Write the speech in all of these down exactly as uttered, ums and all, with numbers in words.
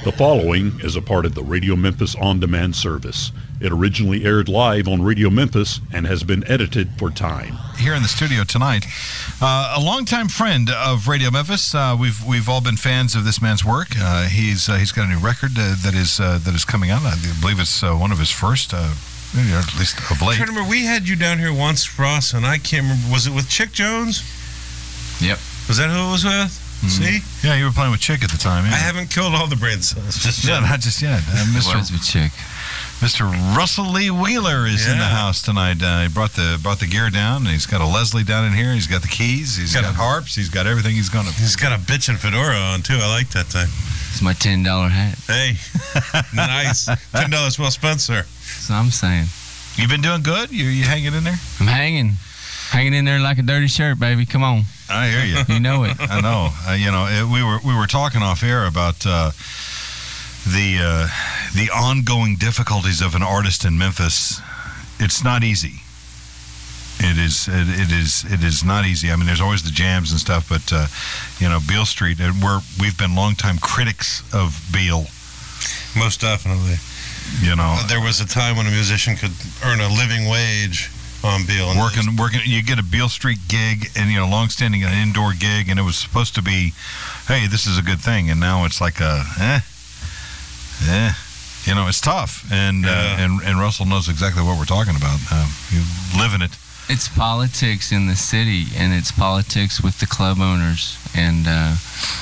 The following is a part of the Radio Memphis On Demand service. It originally aired live on Radio Memphis and has been edited for time. Here in the studio tonight, uh, a longtime friend of Radio Memphis. Uh, we've we've all been fans of this man's work. Uh, he's uh, he's got a new record uh, that is uh, that is coming out. I believe it's uh, one of his first, uh, at least of late. I'm trying to remember, we had you down here once, Ross, and I can't remember. Was it with Chick Jones? Yep. Was that who it was with? See? Yeah, you were playing with Chick at the time. Yeah. I haven't killed all the brain cells. Just yeah, yet. not just yet. Uh, Mister was with Chick. Mister Russell Lee Wheeler is yeah. in the house tonight. Uh, he brought the brought the gear down. And he's got a Leslie down in here. He's got the keys. He's got, got harps. He's got everything he's going to. He's got a bitchin' fedora on too. I like that thing. It's my ten dollar hat. Hey, nice. ten dollars well spent, sir. That's what I'm saying. You been doing good? You you hanging in there? I'm hanging, hanging in there like a dirty shirt, baby. Come on. I hear you. You know it. I know. Uh, you know, it, we were we were talking off air about uh, the uh, the ongoing difficulties of an artist in Memphis. It's not easy. It is. It, it is. It is not easy. I mean, there's always the jams and stuff, but uh, you know, Beale Street. We're we've been longtime critics of Beale. Most definitely. You know, uh, there was a time when a musician could earn a living wage on Beale. And working, working. You get a Beale Street gig, and you know, long-standing an indoor gig, and it was supposed to be, hey, this is a good thing, and now it's like a, eh, eh. You know, it's tough, and yeah. uh, and and Russell knows exactly what we're talking about. Uh, you live in it. It's politics in the city, and it's politics with the club owners, and uh,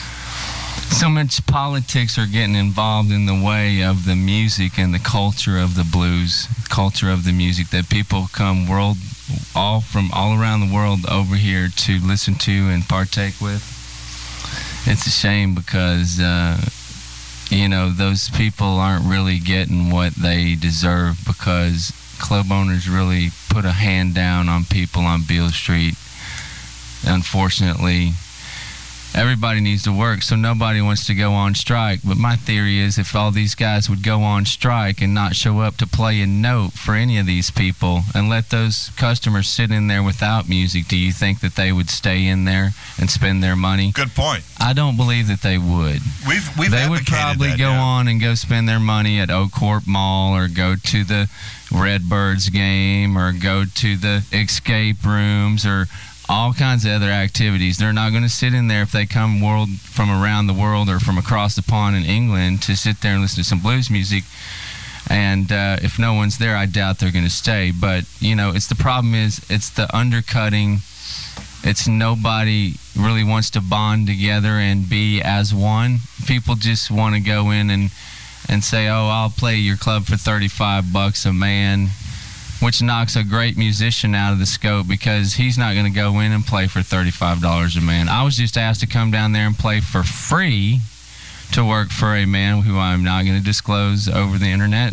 so much politics are getting involved in the way of the music and the culture of the blues, culture of the music that people come world all from all around the world over here to listen to and partake with. It's a shame because uh, you know, those people aren't really getting what they deserve because club owners really put a hand down on people on Beale Street. Unfortunately, everybody needs to work, so nobody wants to go on strike. But my theory is if all these guys would go on strike and not show up to play a note for any of these people and let those customers sit in there without music, do you think that they would stay in there and spend their money? Good point. I don't believe that they would. We've we've They would probably that, go yeah. on and go spend their money at Oak Court Mall or go to the Redbirds game or go to the escape rooms or all kinds of other activities. They're not going to sit in there if they come world from around the world or from across the pond in England to sit there and listen to some blues music. And uh, if no one's there, I doubt they're going to stay. But, you know, it's the problem is it's the undercutting. It's nobody really wants to bond together and be as one. People just want to go in and, and say, oh, I'll play your club for thirty-five bucks a man, which knocks a great musician out of the scope because he's not going to go in and play for thirty-five dollars a man. I was just asked to come down there and play for free to work for a man who I'm not going to disclose over the internet,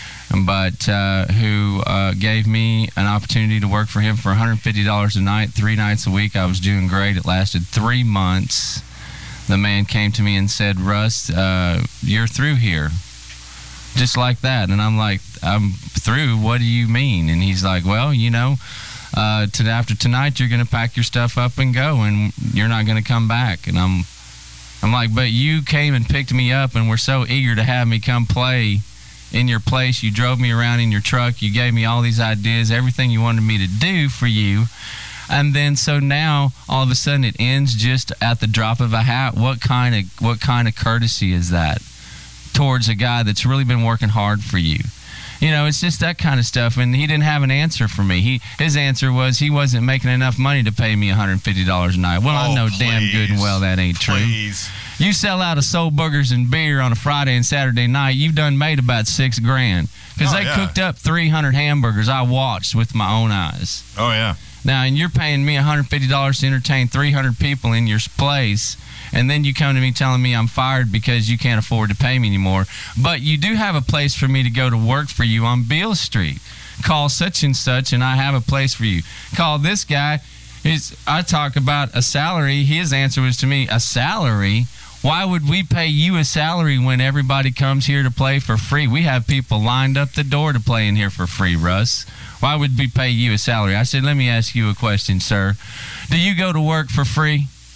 but uh, who uh, gave me an opportunity to work for him for one hundred fifty dollars a night, three nights a week. I was doing great. It lasted three months. The man came to me and said, Russ, uh, you're through here. Just like that. And I'm like, I'm through. What do you mean? And he's like, well, you know, uh, to, after tonight, you're going to pack your stuff up and go, and you're not going to come back. And I'm, I'm like, but you came and picked me up and were so eager to have me come play in your place. You drove me around in your truck. You gave me all these ideas, everything you wanted me to do for you. And then so now all of a sudden it ends just at the drop of a hat. What kind of what kind of courtesy is that towards a guy that's really been working hard for you? You know, it's just that kind of stuff. And he didn't have an answer for me. He his answer was he wasn't making enough money to pay me one hundred fifty dollars a night. Well, oh, I know please, damn good and well that ain't true. Please. You sell out of soul burgers and beer on a Friday and Saturday night, you've done made about six grand. Because oh, they yeah. cooked up three hundred hamburgers I watched with my own eyes. Oh, yeah. Now, and you're paying me one hundred fifty dollars to entertain three hundred people in your place, and then you come to me telling me I'm fired because you can't afford to pay me anymore. But you do have a place for me to go to work for you on Beale Street. Call such and such, and I have a place for you. Call this guy. His, I talk about a salary. His answer was to me, a salary? Why would we pay you a salary when everybody comes here to play for free? We have people lined up the door to play in here for free, Russ. Why would we pay you a salary? I said, let me ask you a question, sir. Do you go to work for free?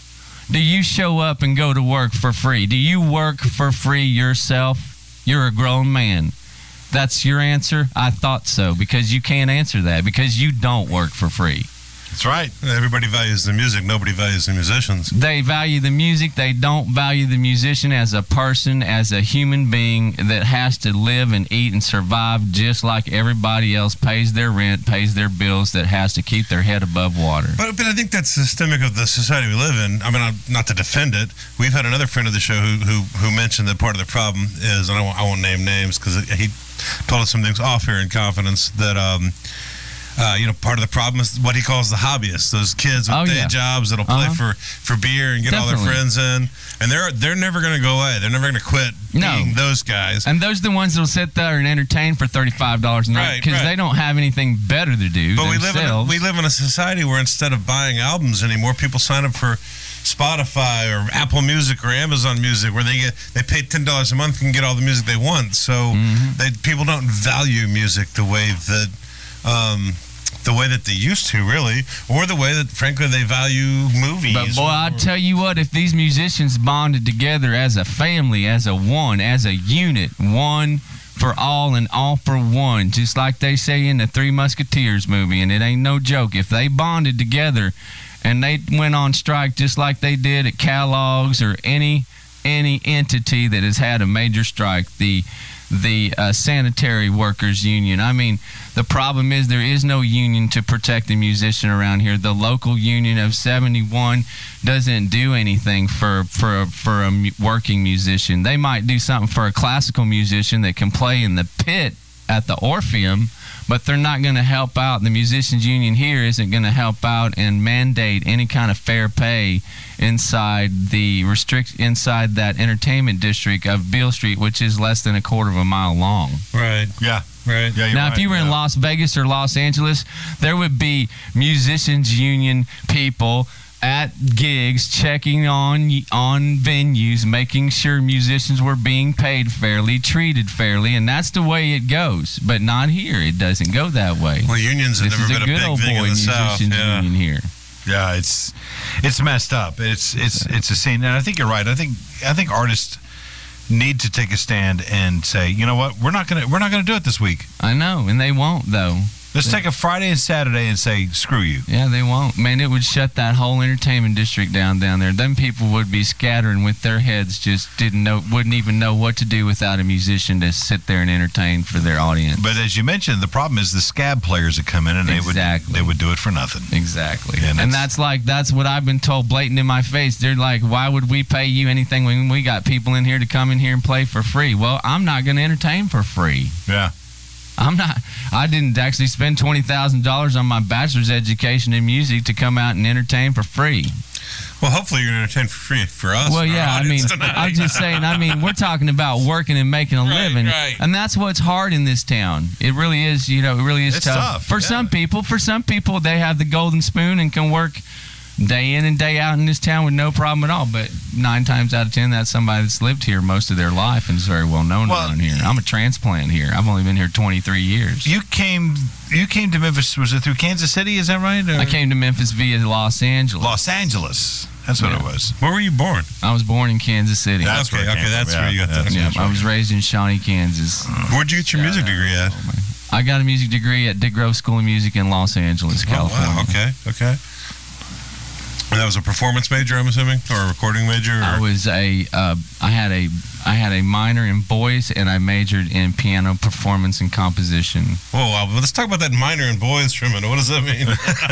do you show up and go to work for free? Do you work for free yourself? You're a grown man. That's your answer? I thought so, because you can't answer that, because you don't work for free. That's right. Everybody values the music. Nobody values the musicians. They value the music. They don't value the musician as a person, as a human being that has to live and eat and survive just like everybody else pays their rent, pays their bills, that has to keep their head above water. But, but I think that's systemic of the society we live in. I mean, I'm, not to defend it. We've had another friend of the show who who, who mentioned that part of the problem is, and I won't, I won't name names because he told us some things off here in confidence, that um, Uh, you know, part of the problem is what he calls the hobbyists, those kids with oh, day yeah. jobs that'll play uh-huh. for, for beer and get Definitely. all their friends in. And they're they're never going to go away. They're never going to quit No. being those guys. And those are the ones that'll sit there and entertain for thirty-five dollars a night Right, because right. they don't have anything better to do But we live, in a, themselves. we live in a society where instead of buying albums anymore, people sign up for Spotify or Apple Music or Amazon Music, where they get they pay ten dollars a month and get all the music they want. So Mhm. they people don't value music the way that um, the way that they used to, really, or the way that, frankly, they value movies. But boy, I or- tell you what, if these musicians bonded together as a family, as a one, as a unit, one for all and all for one, just like they say in the Three Musketeers movie, and it ain't no joke, if they bonded together and they went on strike just like they did at Kellogg's or any any entity that has had a major strike, the the uh, sanitary workers union. I mean, the problem is there is no union to protect the musician around here. The local union of seventy-one doesn't do anything for for for a mu- working musician. They might do something for a classical musician that can play in the pit at the Orpheum, but they're not going to help out. The musicians union here isn't going to help out and mandate any kind of fair pay inside the restrict inside that entertainment district of Beale Street, which is less than a quarter of a mile long. Right, Yeah. right. Yeah, you're Now, right. if you were in Yeah. Las Vegas or Los Angeles, there would be musicians union people at gigs checking on on venues, making sure musicians were being paid fairly, treated fairly, and that's the way it goes. But not here. It doesn't go that way. Well, unions have This never is a been a good big old thing boy in the South. musicians Yeah. union here. Yeah, it's it's messed up. It's it's it's a scene, and I think you're right. I think I think artists need to take a stand and say, you know what, we're not gonna we're not gonna do it this week. I know, and they won't though. Let's take a Friday and Saturday and say, screw you. Yeah, they won't. Man, it would shut that whole entertainment district down down there. Them people would be scattering with their heads, just didn't know, wouldn't even know what to do without a musician to sit there and entertain for their audience. But as you mentioned, the problem is the scab players that come in and they Exactly. would they would do it for nothing. Exactly. And And, it's- that's like, that's what I've been told blatant in my face. They're like, why would we pay you anything when we got people in here to come in here and play for free? Well, I'm not going to entertain for free. Yeah. I'm not, I didn't actually spend twenty thousand dollars on my bachelor's education in music to come out and entertain for free. Well, hopefully you're going to entertain for free for us. Well, and our yeah, I mean, audience tonight. I'm just saying, I mean, we're talking about working and making a Right, living. right. And that's what's hard in this town. It really is, you know, it really is It's tough. tough, For yeah. some people, for some people, they have the golden spoon and can work day in and day out in this town with no problem at all. But nine times out of ten, that's somebody that's lived here most of their life and is very well known Well, around here. I'm a transplant here. I've only been here twenty-three years. You came you came to Memphis, was it through Kansas City, is that right? Or I came to Memphis via Los Angeles. Los Angeles. That's what Yeah. it was. Where were you born? I was born in Kansas City. That's okay, where it okay, came that's from. where you got Yeah, that. yeah, that's I where was it raised in Shawnee, Kansas. Where'd you get your music degree at? I got a music degree at Dick Grove School of Music in Los Angeles, Oh, California. wow. Okay, okay. And that was a performance major, I'm assuming, or a recording major? Or? I was a, uh, I had a, I had a minor in voice, and I majored in piano performance and composition. Whoa, wow. Well, let's talk about that minor in boys for a minute. What does that mean?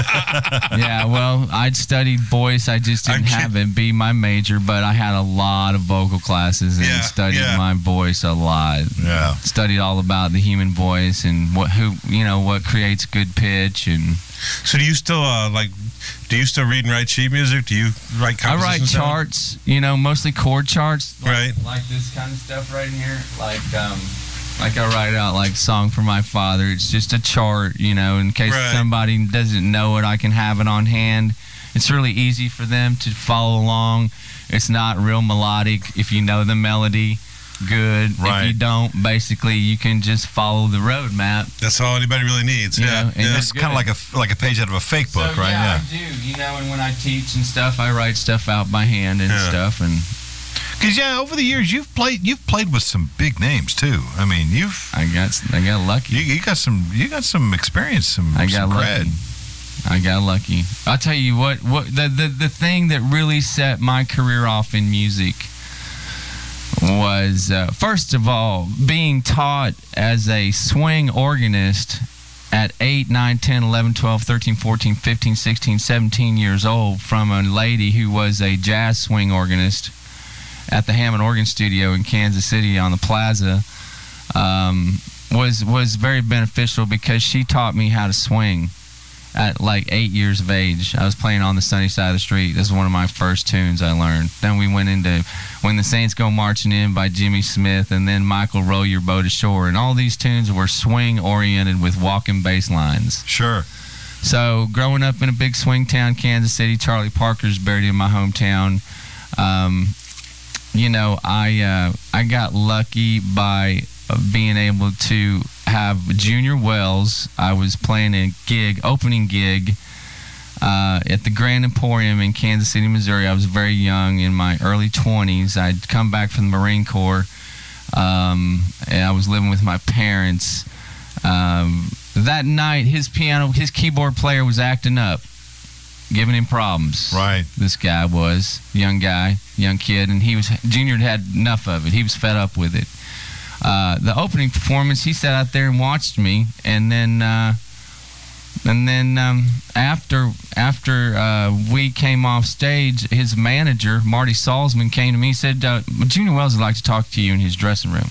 Yeah, well, I'd studied voice. I just didn't I can't- have it be my major, but I had a lot of vocal classes and Yeah, studied yeah. my voice a lot. Yeah. Studied all about the human voice and what, who, you know, what creates good pitch and. So do you still, uh, like, do you still read and write sheet music? Do you write I compositions write down? charts, you know, mostly chord charts. Like, Right. Like this kind of stuff right here. Like, um, like I write out like Song for My Father. It's just a chart, you know, in case Right. somebody doesn't know it, I can have it on hand. It's really easy for them to follow along. It's not real melodic if you know the melody. good. Right. If you don't, basically, you can just follow the road map. That's all anybody really needs. You yeah. know, and yeah. It's kind of like a like a page out of a fake book, So, right? Yeah, I do. You know, and when I teach and stuff, I write stuff out by hand and Yeah. stuff. And Because yeah, over the years you've played you've played with some big names too. I mean, you've I got I got lucky. you, you got some you got some experience, some I got some cred. lucky. I got lucky. I'll tell you what. What the, the the thing that really set my career off in music was uh, first of all being taught as a swing organist at eight, nine, ten, eleven, twelve, thirteen, fourteen, fifteen, sixteen, seventeen years old from a lady who was a jazz swing organist at the Hammond Organ Studio in Kansas City on the Plaza. Um, was was very beneficial because she taught me how to swing at like eight years of age. I was playing On the Sunny Side of the Street. This is one of my first tunes I learned. Then we went into When the Saints Go Marching In by Jimmy Smith, and then Michael, Row Your Boat Ashore. And all these tunes were swing oriented with walking bass lines. Sure. So growing up in a big swing town, Kansas City, Charlie Parker's buried in my hometown. Um, you know, I uh, I got lucky by uh, being able to have Junior Wells. I was playing a gig, opening gig uh, at the Grand Emporium in Kansas City, Missouri. I was very young, in my early twenties. I'd come back from the Marine Corps, um, and I was living with my parents. Um, that night, his piano, his keyboard player was acting up, giving him problems. Right. This guy was young guy, young kid, and he was Junior had enough of it. He was fed up with it. Uh, the opening performance, he sat out there and watched me, and then uh, and then um, after after uh, we came off stage, his manager Marty Salzman came to me and said, uh, "Junior Wells would like to talk to you in his dressing room."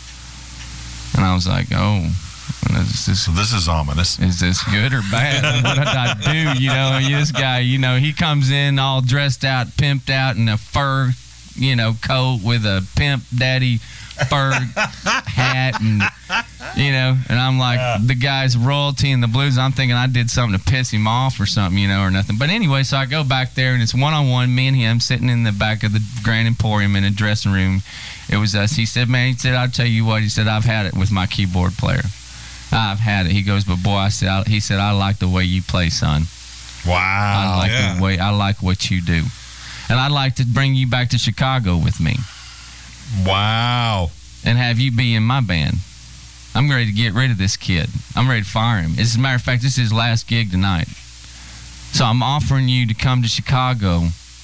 And I was like, "Oh, is this, So this is ominous. is this good or bad? What did I do?" You know, this guy, you know, he comes in all dressed out, pimped out in a fur, you know, coat with a pimp daddy fur hat, and you know, and I'm like, yeah. The guy's royalty in the blues. I'm thinking I did something to piss him off or something, you know, or nothing. But anyway, so I go back there, and it's one on one, me and him sitting in the back of the Grand Emporium in a dressing room. It was us. He said, "Man," he said, "I'll tell you what," he said, "I've had it with my keyboard player. I've had it." He goes, "But boy," I said, I, he said, "I like the way you play, son. Wow. I like yeah. the way I like what you do, and I'd like to bring you back to Chicago with me." Wow. And have you be in my band. I'm ready to get rid of this kid. I'm ready to fire him. As a matter of fact, this is his last gig tonight. So I'm offering you to come to Chicago.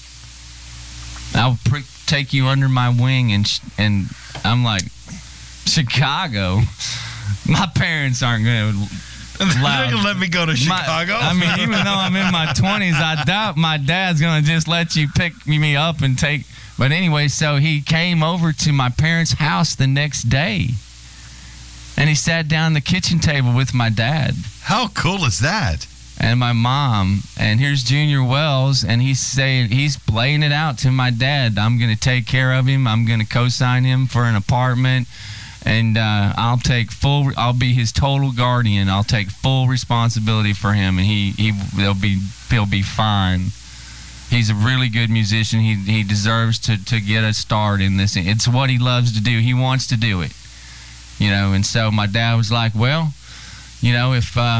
I'll pre- take you under my wing, and sh- and I'm like, Chicago? My parents aren't going to They're not gonna let me go to Chicago. My, I mean, even though I'm in my twenties, I doubt my dad's gonna just let you pick me up and take. But anyway, so he came over to my parents' house the next day, and he sat down at the kitchen table with my dad. How cool is that? And my mom, and here's Junior Wells, and he's saying, he's laying it out to my dad. I'm gonna take care of him. I'm gonna co-sign him for an apartment. And uh, I'll take full. I'll be his total guardian. I'll take full responsibility for him, and he he will be he'll be fine. He's a really good musician. He he deserves to, to get a start in this. It's what he loves to do. He wants to do it, you know. And so my dad was like, "Well, you know, if uh,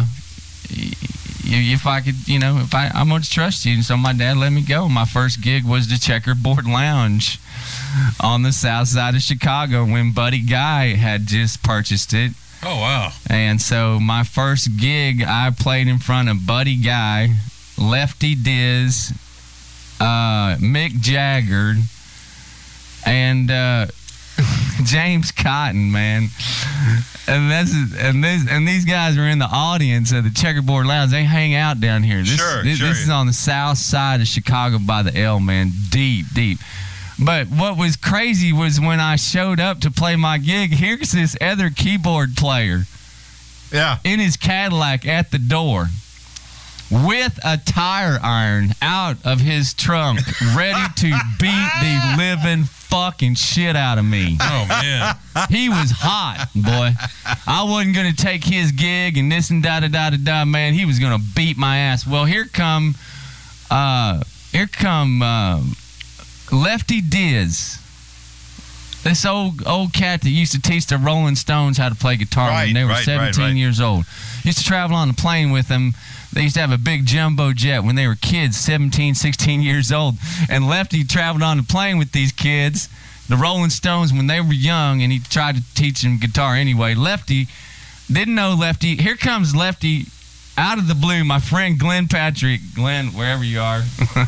if I could, you know, if I I'm going to trust you." And so my dad let me go. My first gig was the Checkerboard Lounge on the south side of Chicago when Buddy Guy had just purchased it. Oh, wow. And so my first gig, I played in front of Buddy Guy, Lefty Diz, uh, Mick Jagger, and uh, James Cotton, man. And this is, and this and these guys are in the audience at the Checkerboard Lounge. They hang out down here. This, sure, this, sure. This is on the south side of Chicago by the L, man. Deep, deep. But what was crazy was when I showed up to play my gig, here's this other keyboard player Yeah. in his Cadillac at the door with a tire iron out of his trunk, ready to beat the living fucking shit out of me. Oh, man. He was hot, boy. I wasn't going to take his gig and this and da-da-da-da-da, man. He was going to beat my ass. Well, here come, uh, here come, uh, Lefty Diz This old old cat that used to teach the Rolling Stones how to play guitar Right, when they were right, seventeen right, right. years old. Used to travel on the plane with them. They used to have a big jumbo jet when they were kids, seventeen, sixteen years old. And Lefty traveled on the plane with these kids, the Rolling Stones, when they were young, and he tried to teach them guitar anyway. Lefty didn't know Lefty. Here comes Lefty out of the blue, my friend Glenn Patrick. Glenn, wherever you are.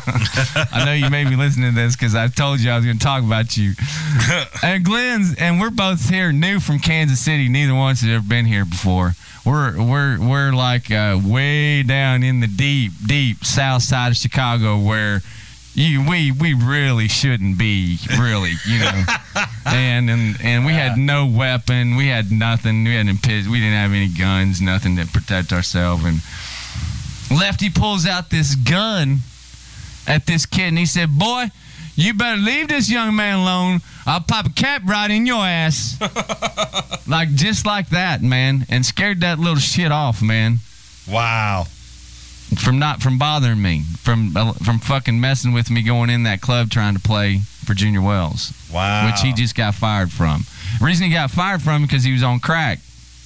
I know you may be listening to this because I told you I was going to talk about you. And Glenn's, and we're both here new from Kansas City. Neither one has ever been here before. We're we're we're like uh, way down in the deep, deep south side of Chicago where you we we really shouldn't be, really, you know. and and and we had no weapon, we had nothing, we hadn't we didn't have any guns, nothing to protect ourselves. And Lefty pulls out this gun at this kid, and he said, "Boy, you better leave this young man alone. I'll pop a cap right in your ass." Like, just like that, man. And scared that little shit off, man. Wow. From not from bothering me. From from fucking messing with me going in that club trying to play for Junior Wells. Wow. Which he just got fired from. The reason he got fired from because he was on crack.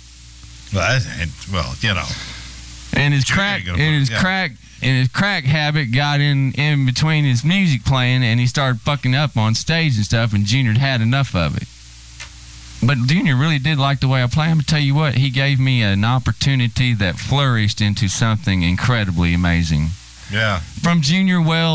Well, that, well you know. And his Junior crack gonna and put- his yeah. crack and his crack habit got in, in between his music playing, and he started fucking up on stage and stuff, and Junior had enough of it. But Junior really did like the way I play. I'm going to tell you what, he gave me an opportunity that flourished into something incredibly amazing. Yeah. From Junior Wells,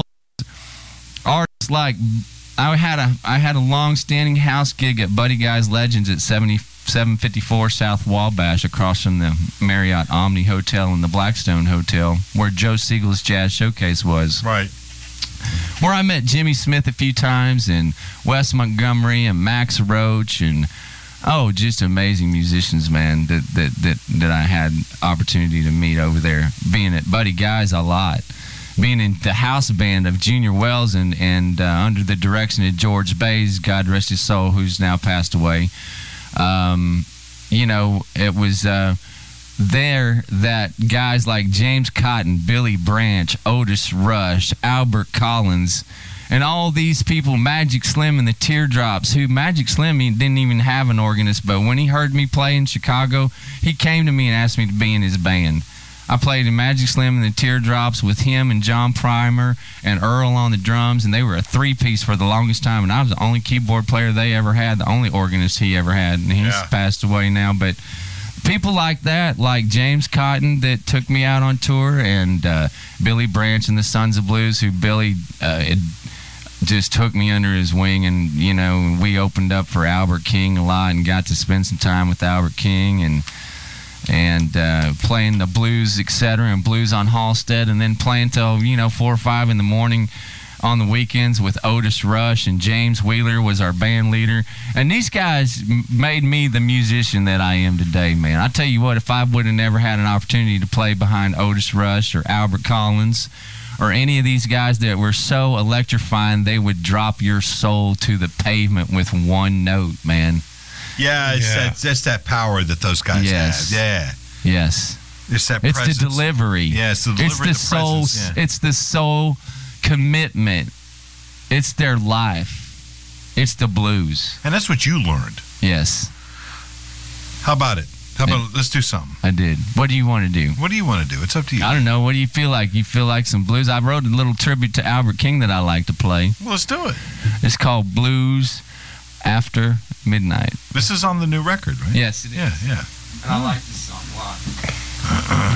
artists like, I had a I had a long-standing house gig at Buddy Guy's Legends at seventy-seven fifty-four South Wabash, across from the Marriott Omni Hotel and the Blackstone Hotel, where Joe Siegel's Jazz Showcase was. Right. Where I met Jimmy Smith a few times, and Wes Montgomery and Max Roach, and oh, just amazing musicians, man, that that that, that I had opportunity to meet over there. Being at Buddy Guy's a lot. Being in the house band of Junior Wells and, and uh, under the direction of George Bays, God rest his soul, who's now passed away. Um, you know, it was uh, there that guys like James Cotton, Billy Branch, Otis Rush, Albert Collins, and all these people, Magic Slim and the Teardrops, who Magic Slim he didn't even have an organist, but when he heard me play in Chicago, he came to me and asked me to be in his band. I played in Magic Slim and the Teardrops with him and John Primer and Earl on the drums, and they were a three-piece for the longest time, and I was the only keyboard player they ever had, the only organist he ever had, and he's Yeah. passed away now. But people like that, like James Cotton that took me out on tour, and uh, Billy Branch and the Sons of Blues, who Billy uh, had just took me under his wing, and, you know, we opened up for Albert King a lot and got to spend some time with Albert King, and and uh, playing the blues, et cetera, and blues on Halstead, and then playing till, you know, four or five in the morning on the weekends with Otis Rush, and James Wheeler was our band leader. And these guys m- made me the musician that I am today, man. I tell you what, if I would have never had an opportunity to play behind Otis Rush or Albert Collins or any of these guys that were so electrifying, they would drop your soul to the pavement with one note, man. Yeah, it's Yeah. that just that power that those guys Yes. have. Yeah. Yes. It's that It's presence. the delivery. Yeah, it's the It's delivery, the the soul. presence, yeah. It's the soul commitment. It's their life. It's the blues. And that's what you learned. Yes, How about it? How about let's do something? I did. What do you want to do? What do you want to do? It's up to you. I don't know. What do you feel like? You feel like some blues? I wrote a little tribute to Albert King that I like to play. Well, let's do it. It's called Blues After Midnight. This is on the new record, right? Yes, it is. Yeah, yeah. And I like this song a lot.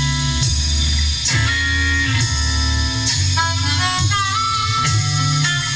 Thank you.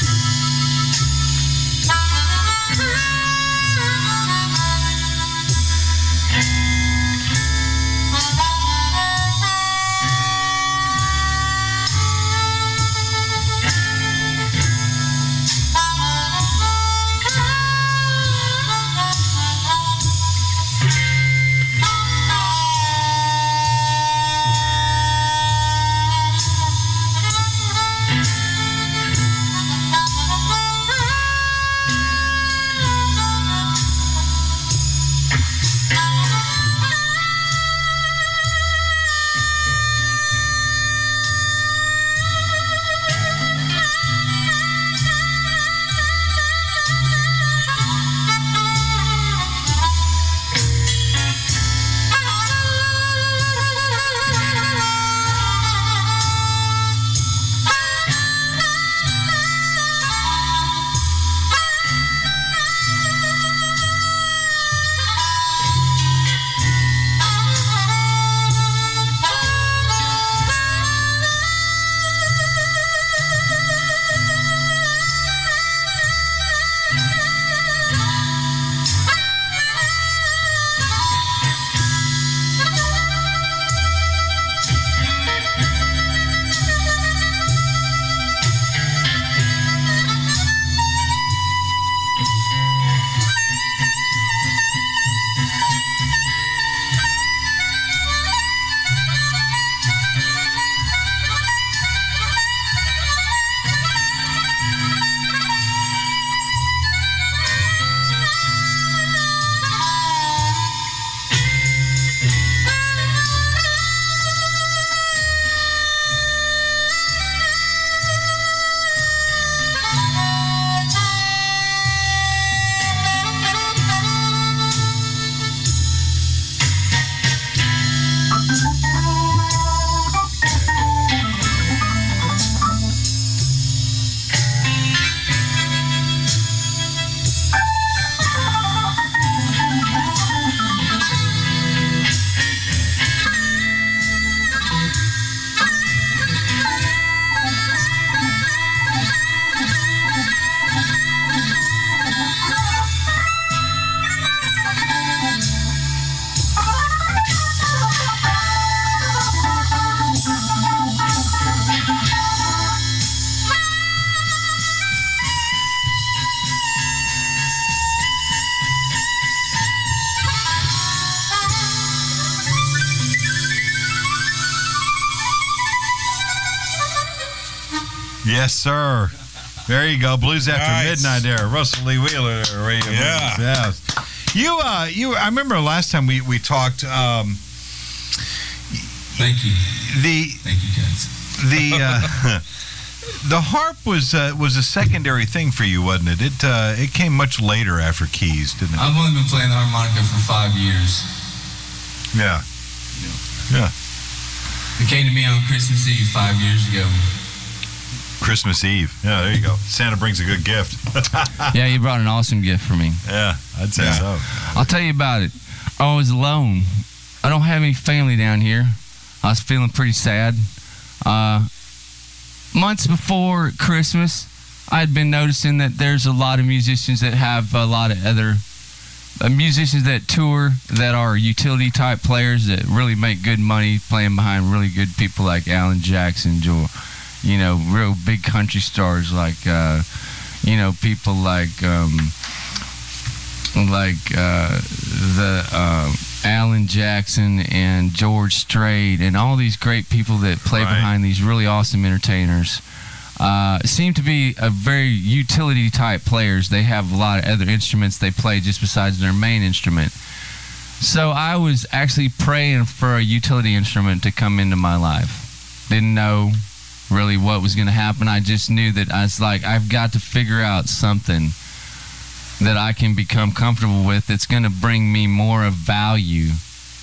Yes, sir. There you go. Blues After Nice. Midnight there. Russell Lee Wheeler. there, Radio Yeah. Blues. Yes. You, uh, you. I remember last time we, we talked, um, Thank you. the Thank you, guys. the uh, the harp was uh, was a secondary thing for you, wasn't it? It uh, it came much later after keys, didn't it? I've only been playing the harmonica for five years. Yeah. Yeah. It came to me on Christmas Eve five years ago. Christmas Eve. Yeah, there you go. Santa brings a good gift. Yeah, you brought an awesome gift for me. Yeah, I'd say Yeah. so. I'll tell you about it. I was alone. I don't have any family down here. I was feeling pretty sad. Uh, months before Christmas, I had been noticing that there's a lot of musicians that have a lot of other uh, musicians that tour that are utility type players that really make good money playing behind really good people like Alan Jackson, Joe. You know, real big country stars like, uh, you know, people like, um, like uh, the uh, Alan Jackson and George Strait and all these great people that play Right. behind these really awesome entertainers. Uh, seem to be a very utility type players. They have a lot of other instruments they play just besides their main instrument. So I was actually praying for a utility instrument to come into my life. Didn't know really what was going to happen. I just knew that I was like, I've got to figure out something that I can become comfortable with that's going to bring me more of value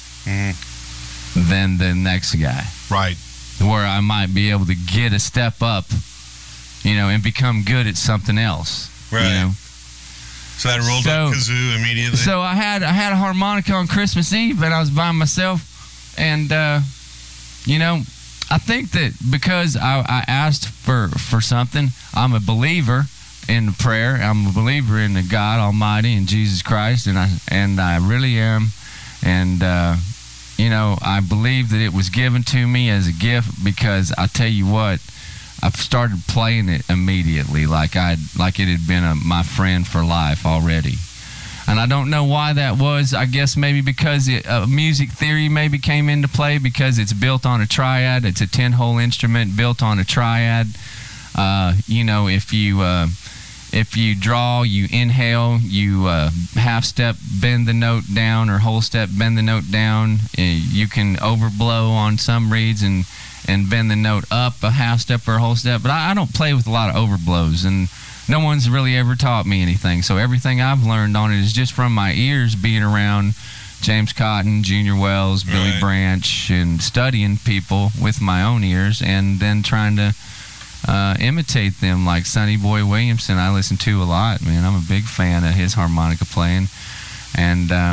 than the next guy. Right. Where I might be able to get a step up, you know, and become good at something else. Right. You know? So that rolled So- up kazoo immediately. So I had I had a harmonica on Christmas Eve, and I was by myself, and uh, you know, I think that because I, I asked for for something, I'm a believer in prayer. I'm a believer in the God Almighty and Jesus Christ, and I and I really am, and uh, you know, I believe that it was given to me as a gift because I tell you what. I've started playing it immediately, like I like it had been a, my friend for life already, and I don't know why that was. I guess maybe because it, uh, music theory maybe came into play because it's built on a triad. It's a ten-hole instrument built on a triad. Uh, you know, if you uh, if you draw, you inhale, you uh, half step bend the note down, or whole step bend the note down. Uh, you can overblow on some reeds and. and bend the note up a half step or a whole step. But I, I don't play with a lot of overblows, and no one's really ever taught me anything. So everything I've learned on it is just from my ears being around James Cotton, Junior Wells, Billy Right. Branch, and studying people with my own ears and then trying to uh, imitate them like Sonny Boy Williamson. I listen to a lot, man. I'm a big fan of his harmonica playing. And uh,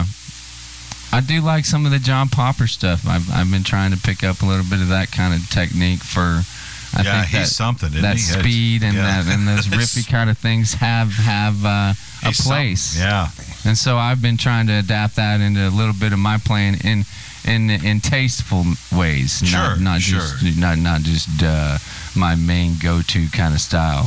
I do like some of the John Popper stuff. I've I've been trying to pick up a little bit of that kind of technique for. I yeah, think he's that, something, isn't that he? It's- speed and yeah. that and those riffy kind of things have have uh, a He's place. something. Yeah. And so I've been trying to adapt that into a little bit of my playing in in in tasteful ways. Sure, Not not sure. just not not just uh, my main go-to kind of style.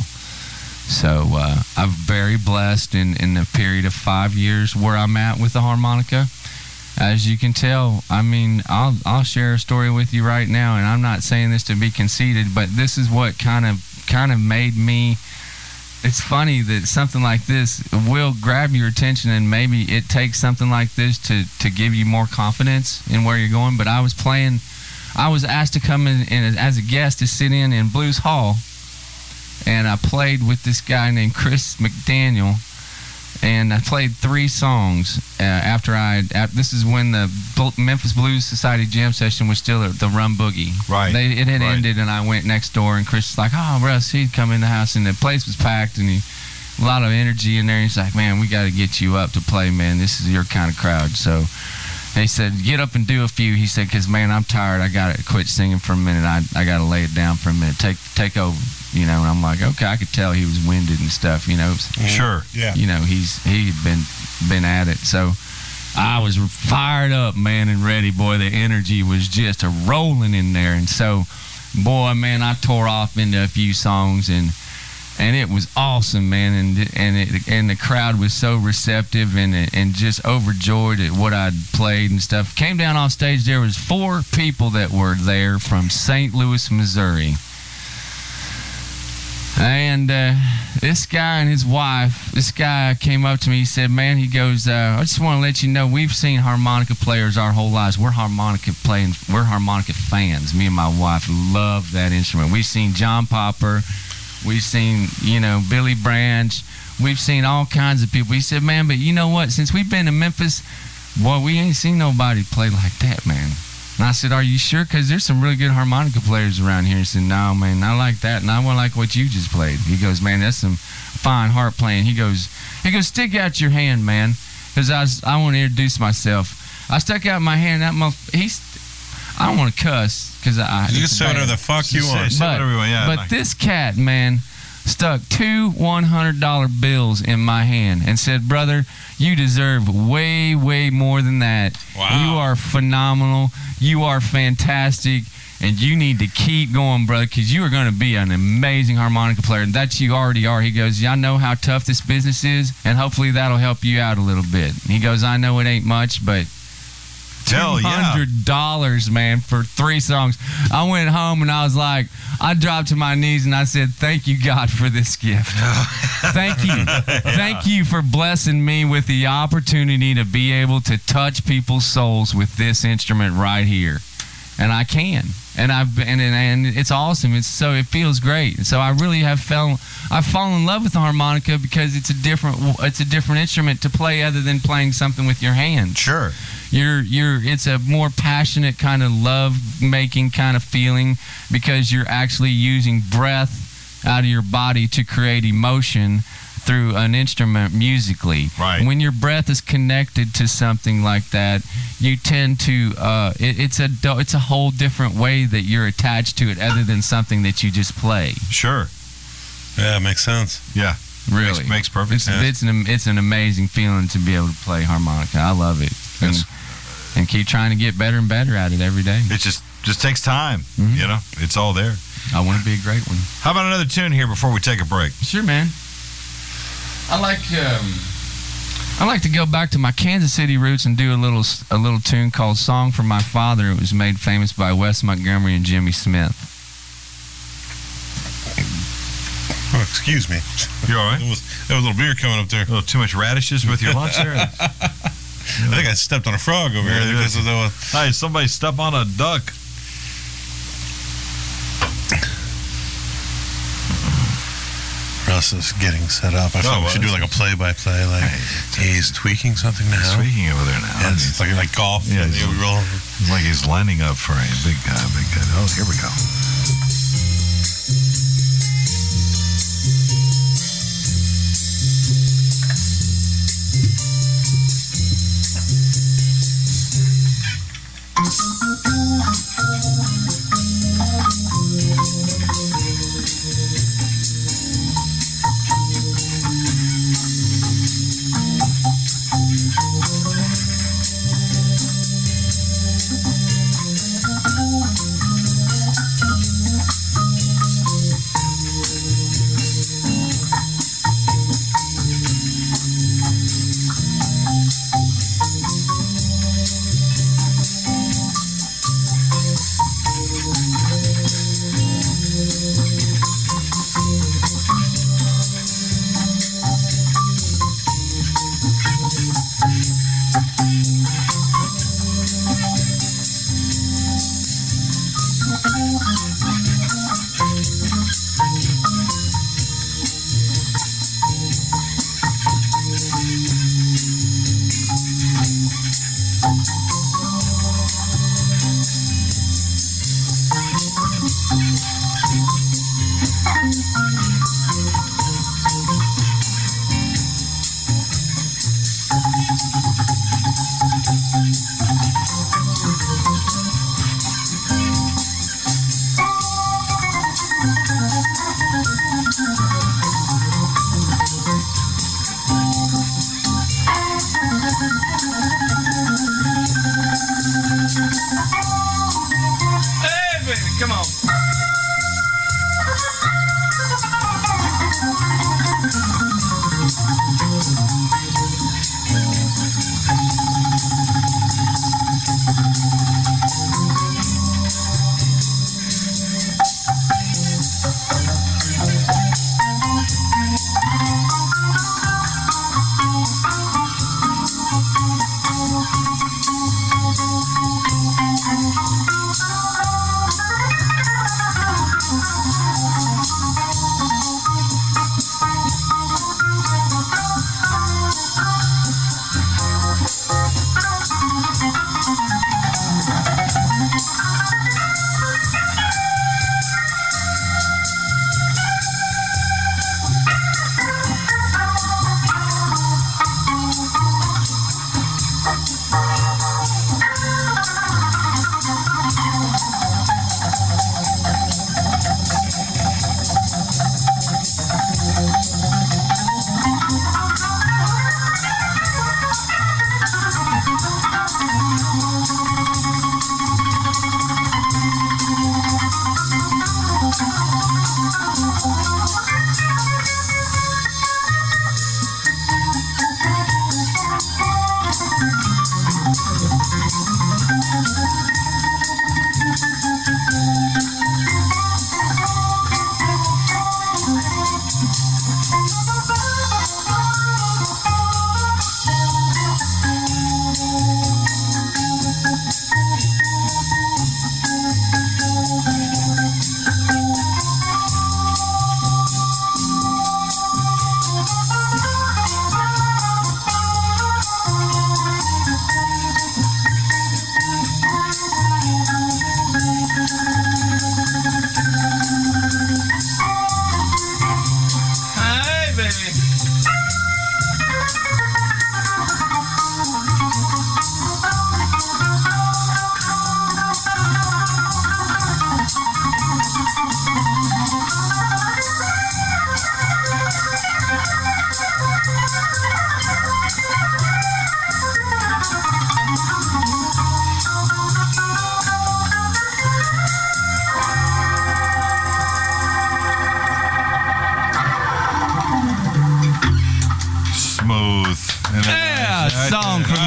So uh, I'm very blessed in in the period of five years where I'm at with the harmonica. As you can tell, I mean, I'll I'll share a story with you right now, and I'm not saying this to be conceited, but this is what kind of kind of made me. It's funny that something like this will grab your attention, and maybe it takes something like this to to give you more confidence in where you're going. But I was playing, I was asked to come in, in as a guest to sit in in Blues Hall, and I played with this guy named Chris McDaniel. And I played three songs uh, after I. Uh, this is when the Bl- Memphis Blues Society jam session was still at the Rum Boogie. Right. They, it had Right. ended, and I went next door, and Chris was like, "Oh, Russ, he'd come in the house, and the place was packed, and he, a lot of energy in there." He's like, "Man, we got to get you up to play, man. This is your kind of crowd." So he said, "Get up and do a few." He said, "Because man, I'm tired. I got to quit singing for a minute. I I got to lay it down for a minute. Take take over." You know, and I'm like, okay, I could tell he was winded and stuff. You know. Sure. Yeah. You know, he's he had been been at it. So I was fired up, man, and ready. Boy, the energy was just a rolling in there. And so, boy, man, I tore off into a few songs, and and it was awesome, man. And and it, and the crowd was so receptive and and just overjoyed at what I'd played and stuff. Came down off stage. There was four people that were there from Saint Louis, Missouri. And uh, this guy and his wife, this guy came up to me. He said, man, he goes, uh, I just want to let you know, we've seen harmonica players our whole lives. We're harmonica playing, we're harmonica fans. Me and my wife love that instrument. We've seen John Popper. We've seen, you know, Billy Branch. We've seen all kinds of people. He said, man, but you know what? Since we've been to Memphis, boy, we ain't seen nobody play like that, man. And I said, are you sure? Because there's some really good harmonica players around here. He said, no, man, I like that, and I want to like what you just played. He goes, man, that's some fine harp playing. He goes, he goes, stick out your hand, man, because I, was, I want to introduce myself. I stuck out my hand. That motherf- he's, I don't want to cuss because I. You can say whatever the fuck you want. Say whatever you want, yeah. But this cat, man, stuck two one hundred dollar bills in my hand and said, brother, you deserve way, way more than that. Wow. You are phenomenal. You are fantastic. And you need to keep going, brother, because you are going to be an amazing harmonica player. And that you already are. He goes, I know how tough this business is, and hopefully that'll help you out a little bit. He goes, I know it ain't much, but Hell two hundred dollars, yeah. man, for three songs. I went home and I was like, I dropped to my knees and I said, thank you, God, for this gift. Thank you. yeah. Thank you for blessing me with the opportunity to be able to touch people's souls with this instrument right here. And I can. And I've been, and, and it's awesome. It's so it feels great. So I really have fell I've fallen in love with the harmonica because it's a different it's a different instrument to play other than playing something with your hands. Sure. You're you're it's a more passionate kind of love making kind of feeling because you're actually using breath out of your body to create emotion through an instrument musically. Right. When your breath is connected to something like that, you tend to uh, it, it's a it's a whole different way that you're attached to it other than something that you just play. Sure. Yeah, makes sense. Yeah. Really. Makes, makes perfect It's, sense. it's an it's an amazing feeling to be able to play harmonica. I love it. And, and keep trying to get better and better at it every day. It just just takes time. Mhm. You know, it's all there. I want to be a great one. How about another tune here before we take a break? Sure, man. I like um, I like to go back to my Kansas City roots and do a little a little tune called "Song for My Father." It was made famous by Wes Montgomery and Jimmy Smith. Oh, excuse me. You all right? There was, there was a little beer coming up there. A little too much radishes with your lunch there? I think I stepped on a frog over Yeah, here. yeah. Because of the, Hey, somebody step on a duck. Russ is getting set up. I Oh, thought we well, should do like a play-by-play. Like Hey, he's tweaking something now. He's tweaking over there now. Yeah, it's like like golf. Yeah, Yeah, he's- we roll. It's like he's lining up for a big guy, big guy. Oh, here we go. Hey, baby, come on.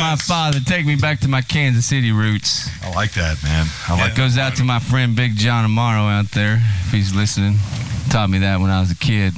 my father. Take me back to my Kansas City roots. I like that, man. I like. Goes out to my friend Big John Amaro out there, if he's listening. Taught me that when I was a kid.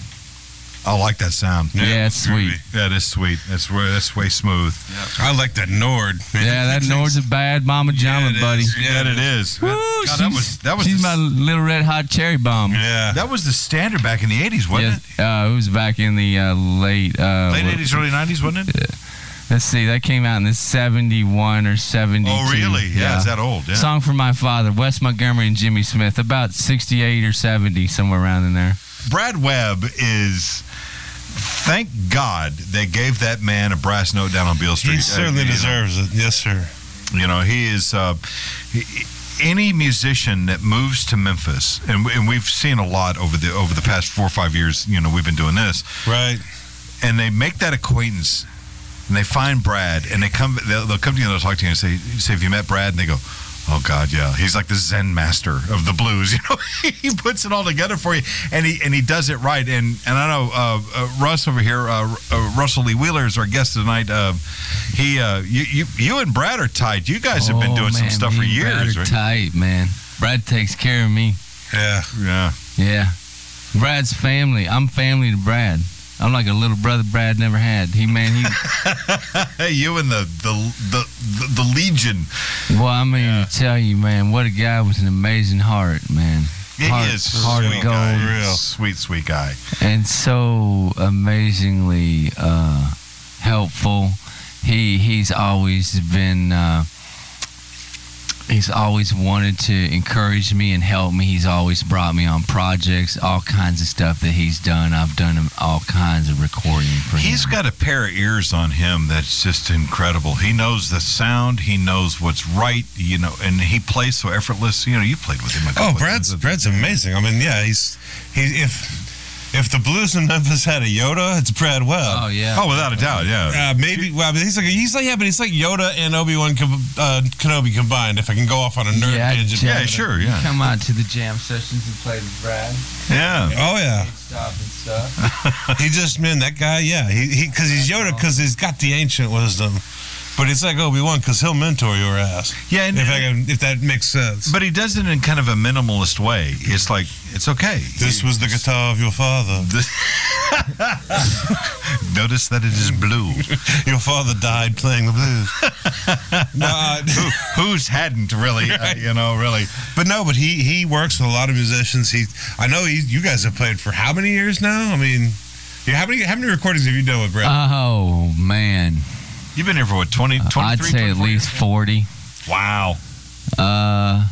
I like that sound. Yeah, it's sweet. That is sweet. That's way, that's way smooth. I like that Nord. Yeah, that Nord's a bad Mama Jama, it buddy. is. Yeah, it is. Woo, God, that was that was she's the, my little red hot cherry bomb. Yeah. that was the standard back in the eighties, wasn't Yes, uh, it was back in the uh, late. Uh, it? Late what- eighties, early nineties, wasn't it? Let's see, that came out in the seventy-one or seventy-two. Oh, really? Yeah, it's that old. Yeah. Song from my father, Wes Montgomery and Jimmy Smith, about sixty-eight or seventy, somewhere around in there. Brad Webb is. Thank God they gave that man a brass note down on Beale Street. He certainly Uh, you know, deserves it. Yes, sir. You know, he is. Uh, he, any musician that moves to Memphis, and, and we've seen a lot over the over the past four or five years. You know, we've been doing this, Right. and they make that acquaintance, and they find Brad, and they come. They'll, they'll come to you and they'll talk to you and say, "Say, have you met Brad?" And they go, "Oh God, yeah, he's like the Zen master of the blues." You know, he puts it all together for you, and he and he does it right. And and I know uh, uh, Russ over here, uh, uh, Russell Lee Wheeler is our guest tonight. Uh, he, uh, you, you, you and Brad are tight. You guys have been Oh, doing some man, stuff me for and years, Brad are right? tight, man. Brad takes care of me. Yeah. Yeah. Yeah. Brad's family. I'm family to Brad. I'm like a little brother Brad never had. He, man, he. Hey, you and the the the, the, the Legion. Well, I mean, Yeah. to tell you, man, what a guy with an amazing heart, man. He Heart- is heart of sweet gold. guy. Real. Sweet, sweet guy. And so amazingly uh, helpful. He he's always been. Uh, He's always wanted to encourage me and help me. He's always brought me on projects, all kinds of stuff that he's done. I've done him all kinds of recording for him. He's got a pair of ears on him that's just incredible. He knows the sound. He knows what's right. You know, and he plays so effortless. You know, you played with him. A couple Oh, of Brad's times. Brad's amazing. I mean, yeah, he's he if if the blues in Memphis had a Yoda, it's Brad Webb. Oh yeah. Oh, without a doubt, yeah. Uh, maybe. Well, I mean, he's like he's like yeah, but he's like Yoda and Obi Wan uh, Kenobi combined. If I can go off on a nerd Yeah, tangent. yeah, Yeah, sure, yeah, Come out to the jam sessions and play with Brad. yeah. Oh yeah. Stop and stuff. He just man, that guy. Yeah, he he because he's Yoda because he's got the ancient wisdom. But it's like Obi Wan because he'll mentor your ass. Yeah, and, If I can, if that makes sense. but he does it in kind of a minimalist way. It's like it's okay. This was the guitar of your father. Notice that it is blue. Your father died playing the blues. no, uh, Who, who's hadn't really? Uh, you know, really. but no, but he he works with a lot of musicians. He, I know he, you guys have played for how many years now? I mean, yeah, how many how many recordings have you done with Brad? Oh man. You've been here for what, twenty, twenty-three, I'd say at twenty-four least years? forty. Wow. Uh,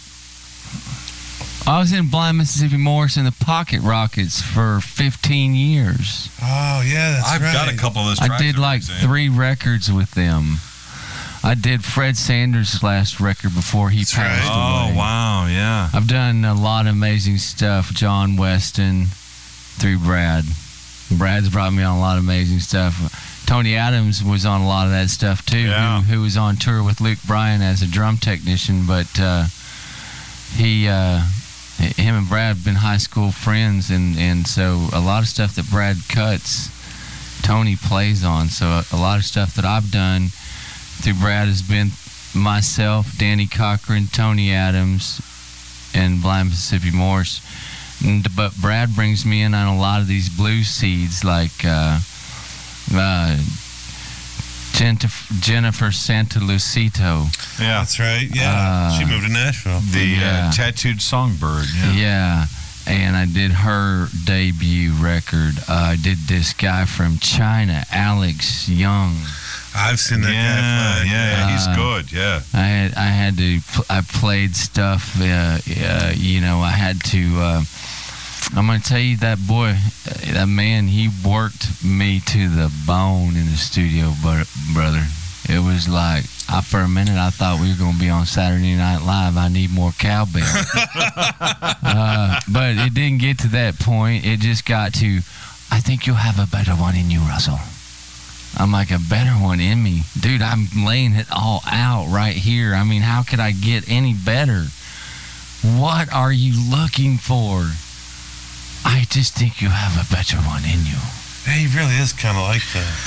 I was in Blind Mississippi Morris and the Pocket Rockets for fifteen years. oh yeah, that's I've right. got a couple of those tracks. I did that like I'm saying. three records with them. I did Fred Sanders' last record before he That's passed right. away. Oh, wow, yeah. I've done a lot of amazing stuff. John Weston through Brad. Brad's brought me on a lot of amazing stuff. Tony Adams was on a lot of that stuff too, Yeah. who, who was on tour with Luke Bryan as a drum technician. But uh, he, uh, him and Brad have been high school friends, and, and so a lot of stuff that Brad cuts, Tony plays on. So a, a lot of stuff that I've done through Brad has been myself, Danny Cochran, Tony Adams, and Blind Mississippi Morris. And, but Brad brings me in on a lot of these blues seeds, like uh, uh, Jennifer, Jennifer Santalucito. Yeah. That's right. Yeah, Uh, she moved to Nashville. The Yeah. uh, tattooed songbird. Yeah. Yeah. And I did her debut record. Uh, I did this guy from China, Alex Young. I've seen that Yeah, guy play. yeah, he's Uh, good. Yeah. I had I had to pl- I played stuff. Uh, uh, you know, I had to. Uh, I'm gonna tell you that boy, uh, that man, he worked me to the bone in the studio, but brother, it was like I for a minute I thought we were gonna be on Saturday Night Live. I need more cowbell, uh, but it didn't get to that point. It just got to. I think you'll have a better one in you, Russell. I'm like, a better one in me. Dude, I'm laying it all out right here. I mean, how could I get any better? What are you looking for? I just think you have a better one in you. Yeah, he really is kind of like that.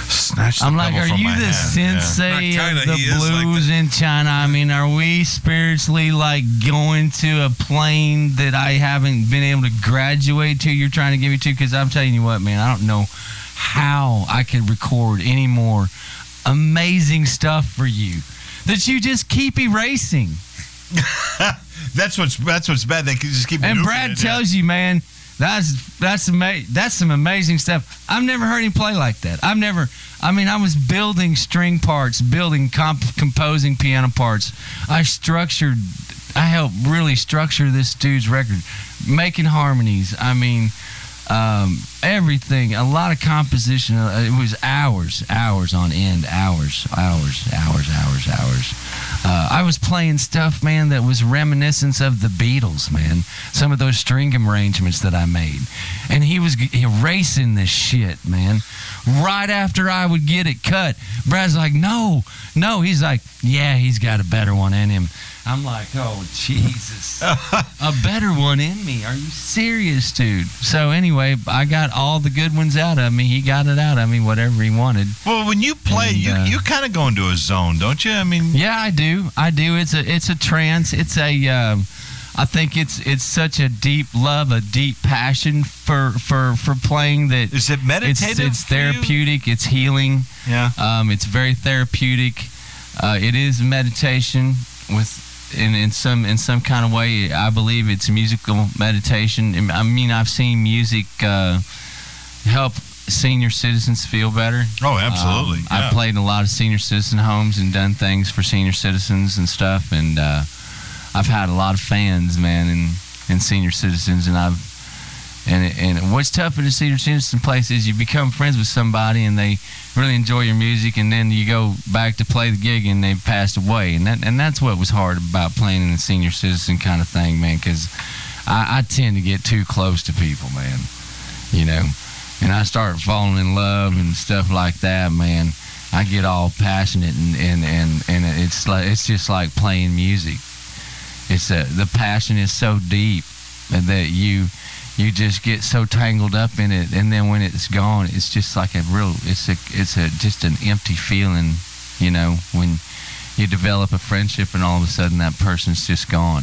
Snatched a I'm like, pebble are from you my the hand. sensei Not kinda, of the he is like blues in China? I mean, are we spiritually like going to a plane that I haven't been able to graduate to? You're trying to get me to? Because I'm telling you what, man, I don't know how I could record any more amazing stuff for you that you just keep erasing. That's what's that's what's bad. They can just keep. And nuking Brad it, tells you, man, that's that's ama- that's some amazing stuff. I've never heard him play like that. I've never. I mean, I was building string parts, building comp- composing piano parts. I structured. I helped really structure this dude's record, making harmonies. I mean, um, everything. A lot of composition. Uh, it was hours, hours on end, hours, hours, hours, hours, hours. Uh, I was playing stuff, man, that was reminiscence of the Beatles, man. Some of those string arrangements that I made. And he was g- erasing this shit, man. Right after I would get it cut, Brad's like, no, no. He's like, yeah, he's got a better one in him. I'm like, oh, Jesus. A better one in me. Are you serious, dude? So anyway, I got all the good ones out of me. He got it out of me, whatever he wanted. Well, when you play, And, you uh, you kind of go into a zone, don't you? I mean, Yeah, I do. I do. It's a it's a trance. It's a. Um, I think it's it's such a deep love, a deep passion for for for playing that. is it It's meditative? it's for you? therapeutic. It's healing. Yeah. Um, it's very therapeutic. Uh, it is meditation with. In, in some in some kind of way, I believe it's musical meditation. I mean, I've seen music uh, help senior citizens feel better. Oh, absolutely. Um, yeah. I've played in a lot of senior citizen homes and done things for senior citizens and stuff, and uh, I've had a lot of fans, man, in, in senior citizens, and I've and it, and what's tough in a senior citizen place is you become friends with somebody and they really enjoy your music, and then you go back to play the gig and they passed away, and that and that's what was hard about playing in a senior citizen kind of thing, man, because I, I tend to get too close to people, man, you know. And I start falling in love and stuff like that, man. I get all passionate, and, and, and, and it's like it's just like playing music. It's a, the passion is so deep that you you just get so tangled up in it, and then when it's gone, it's just like a real it's a it's a just an empty feeling, you know, when you develop a friendship and all of a sudden that person's just gone,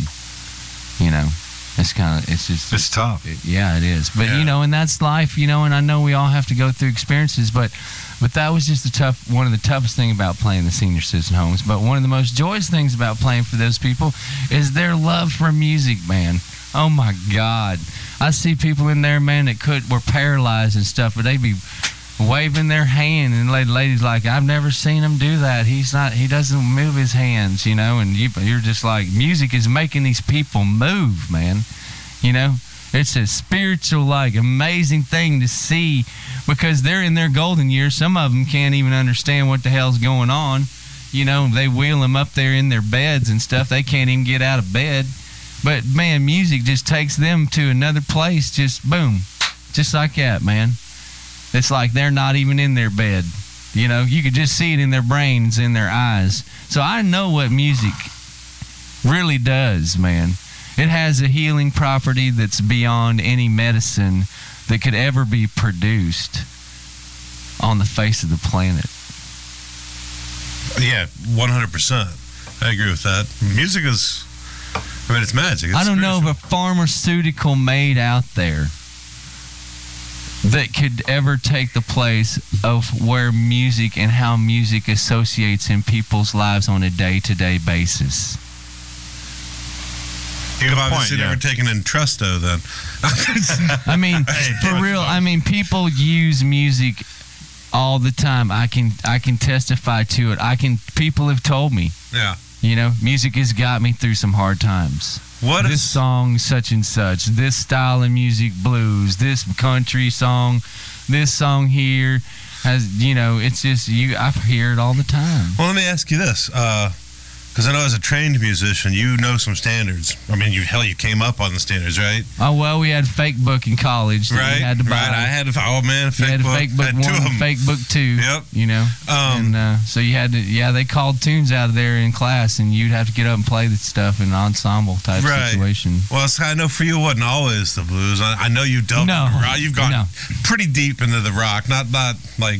you know. It's kind of, it's just, It's tough. it- yeah, it is. But, Yeah. you know, and that's life, you know, and I know we all have to go through experiences, but, but that was just the tough, one of the toughest thing about playing the senior citizen homes. But one of the most joyous things about playing for those people is their love for music, man. Oh my God. I see people in there, man, that could, were paralyzed and stuff, but they'd be waving their hand, and the lady's like, I've never seen him do that. He's not, he doesn't move his hands, you know, and you, you're just like, music is making these people move, man. You know, it's a spiritual, like, amazing thing to see, because they're in their golden years. Some of them can't even understand what the hell's going on. You know, they wheel them up there in their beds and stuff. They can't even get out of bed. But, man, music just takes them to another place, just boom, just like that, man. It's like they're not even in their bed. You know, you could just see it in their brains, in their eyes. So I know what music really does, man. It has a healing property that's beyond any medicine that could ever be produced on the face of the planet. Yeah, one hundred percent. I agree with that. Music is, I mean, it's magic. It's I don't know of spiritual. a pharmaceutical made out there that could ever take the place of where music and how music associates in people's lives on a day-to-day basis. You've Good obviously point, yeah. never taken Entresto then. I mean, Hey, for real. I mean, people use music all the time. I can I can testify to it. I can. People have told me. Yeah. You know, music has got me through some hard times. What this is song, such and such. This style of music, blues. This country song. This song here has. You know, it's just you. I hear it all the time. Well, let me ask you this, because I know as a trained musician, you know some standards. I mean, you hell, you came up on the standards, right? Oh well, we had fake book in college that Right. we had to buy. Right. I had a, oh man, a You fake had a book. fake book I had one, two of them. fake book two. Yep. You know, Um, and uh, so you had to, yeah, they called tunes out of there in class, and you'd have to get up and play the stuff in an ensemble type Right. situation. Well, it's, I know for you it wasn't always the blues. I, I know you've dealt No. with rock. You've gone No. pretty deep into the rock. Not not like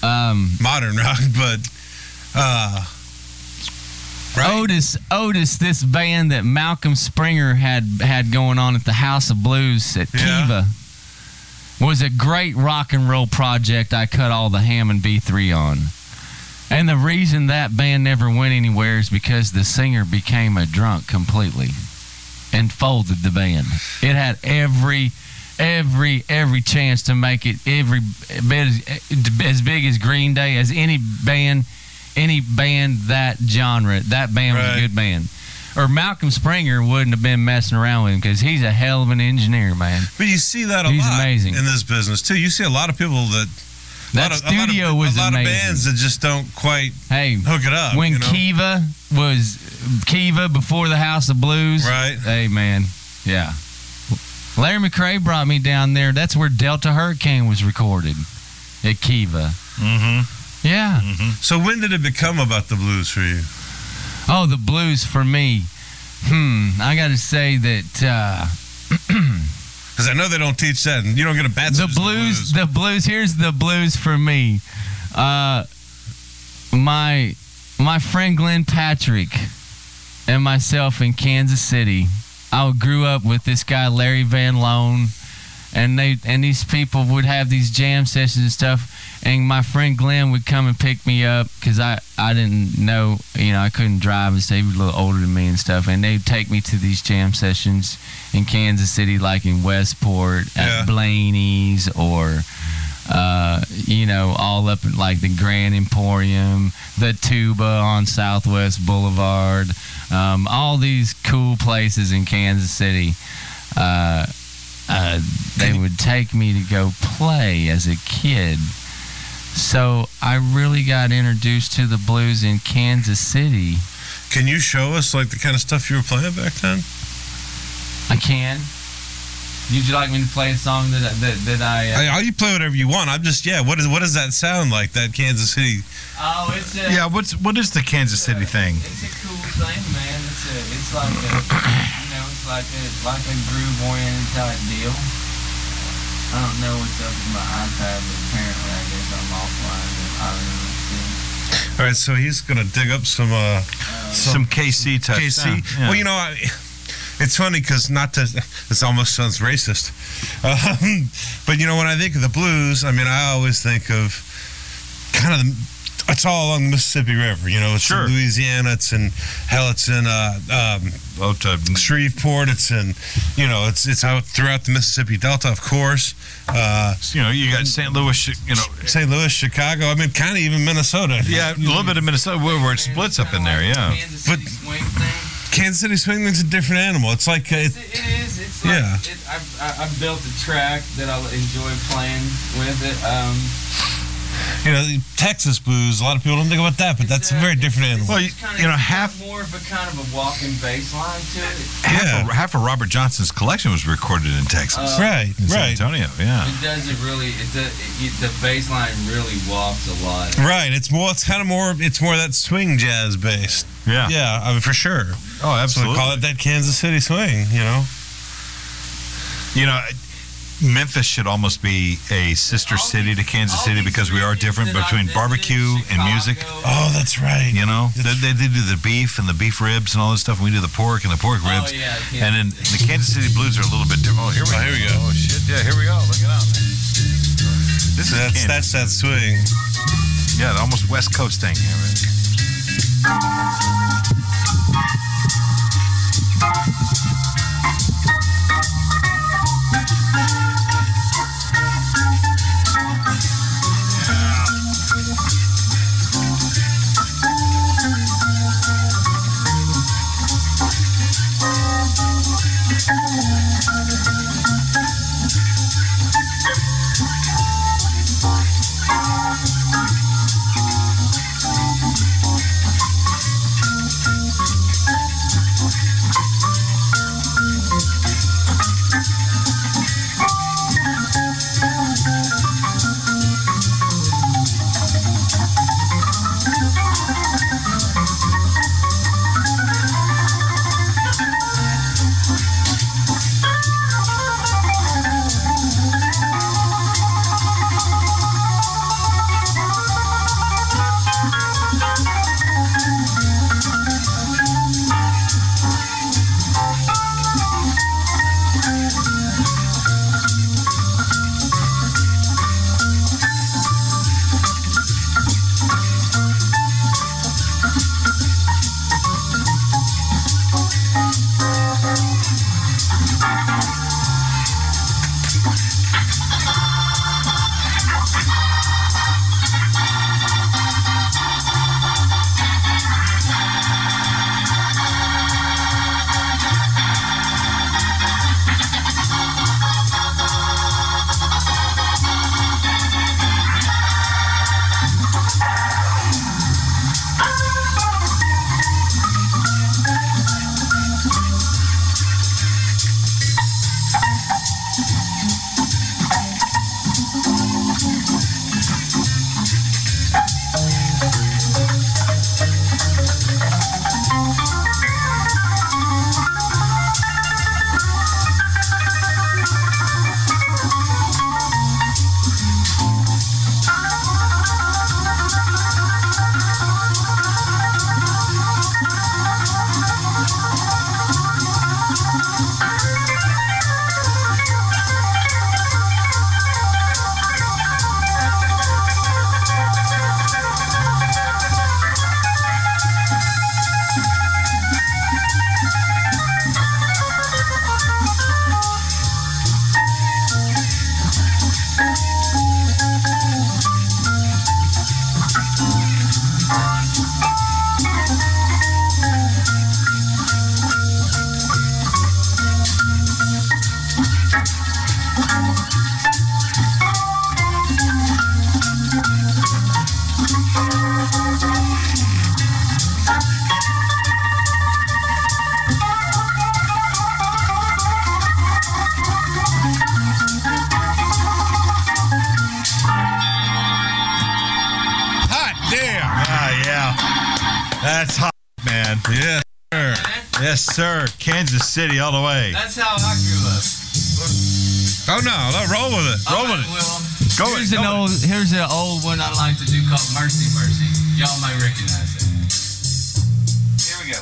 Um, modern rock, but uh, right? Otis, Otis, this band that Malcolm Springer had had going on at the House of Blues at Yeah. Kiva was a great rock and roll project I cut all the Hammond B three on. And the reason that band never went anywhere is because the singer became a drunk completely and folded the band. It had every, every, every chance to make it every bit as, as big as Green Day, as any band, any band that genre. That band was Right. a good band. Or Malcolm Springer wouldn't have been messing around with him because he's a hell of an engineer, man. But you see that a He's lot amazing. in this business too. You see a lot of people that a That lot of, studio a lot of, was a lot amazing. of bands that just don't quite Hey, hook it up. when you know? Kiva was Kiva before the House of Blues, Right. Hey, man, yeah. Larry McRae brought me down there. That's where Delta Hurricane was recorded at Kiva. Mm-hmm. Yeah. So when did it become about the blues for you? Oh, the blues for me. Hmm. I got to say that uh, Because I know they don't teach that, and you don't get a the bachelor's in blues, the blues. Here's the blues for me. Uh, my my friend Glenn Patrick and myself in Kansas City. I grew up with this guy Larry Van Loan, and they and these people would have these jam sessions and stuff. And my friend Glenn would come and pick me up because I, I didn't know, you know, I couldn't drive and stuff. He was a little older than me and stuff. And they'd take me to these jam sessions in Kansas City, like in Westport, at Yeah. Blaney's, or, uh, you know, all up at like the Grand Emporium, the Tuba on Southwest Boulevard, um, all these cool places in Kansas City. Uh, uh, they would take me to go play as a kid. So I really got introduced to the blues in Kansas City. Can you show us like the kind of stuff you were playing back then? I can. Would you like me to play a song that I, that, that I? Uh, I, you play whatever you want. I'm just yeah. What is what does that sound like? That Kansas City. oh, it's a. Yeah, what's what is the Kansas City thing? It's a cool thing, man. It's a. It's like a. You know, it's like a like a groove-oriented type deal. I don't know what's up with my iPad, but apparently I guess I'm offline. I don't know. All right, so he's gonna dig up some uh, Some K C type K C. sound. Yeah. Well, you know, I, it's funny because not to. This almost sounds racist, um, but you know, when I think of the blues, I mean, I always think of kind of the. It's all along the Mississippi River, you know. It's Sure. in Louisiana. It's in hell. It's in uh, um, Oh, to- Shreveport. It's in, you know, it's it's out throughout the Mississippi Delta, of course. Uh, you know, you got Saint Louis, you know. Saint Louis, Chicago. I mean, kind of even Minnesota. Yeah, a little bit of Minnesota where where it splits up in there, yeah. Kansas But- City swing thing. Kansas City swing thing's a different animal. It's like uh, It, it, it is. It's like, Yeah. It, I, I, I built a track that I enjoy playing with it. Um, you know, the Texas blues. A lot of people don't think about that, but that's a very different animal. Well, you, kinda, you know, it's half got more of a kind of a walking bass line to it. half, Yeah. of, half of Robert Johnson's collection was recorded in Texas, Uh, Right, in San right, Antonio. Yeah. It doesn't really. It, does, it, the bass line really walks a lot. right. It's more. It's kind of more. It's more that swing jazz based. Yeah. Yeah, I mean, for sure. Oh, So absolutely. we call it that Kansas City swing. You know. You know, Memphis should almost be a sister city to Kansas City because we are different between barbecue and music. Oh, that's right. You know, they, they, they do the beef and the beef ribs and all this stuff. And we do the pork and the pork Oh, ribs. yeah, And then the Kansas City blues are a little bit different. Oh, here we Oh, go. here we go. Oh, shit. Yeah, here we go. Look it out. This is That's Kansas. that's that swing. Yeah, almost West Coast thing here, right? That's hot, man. Yes, sir. Yes, sir. Kansas City all the way. That's how I grew up. Oh, no. no roll with it. Roll with it. Well, Go here's it, an go old. Here's an old one I like to do called Mercy Mercy. Y'all may recognize it. Here we go.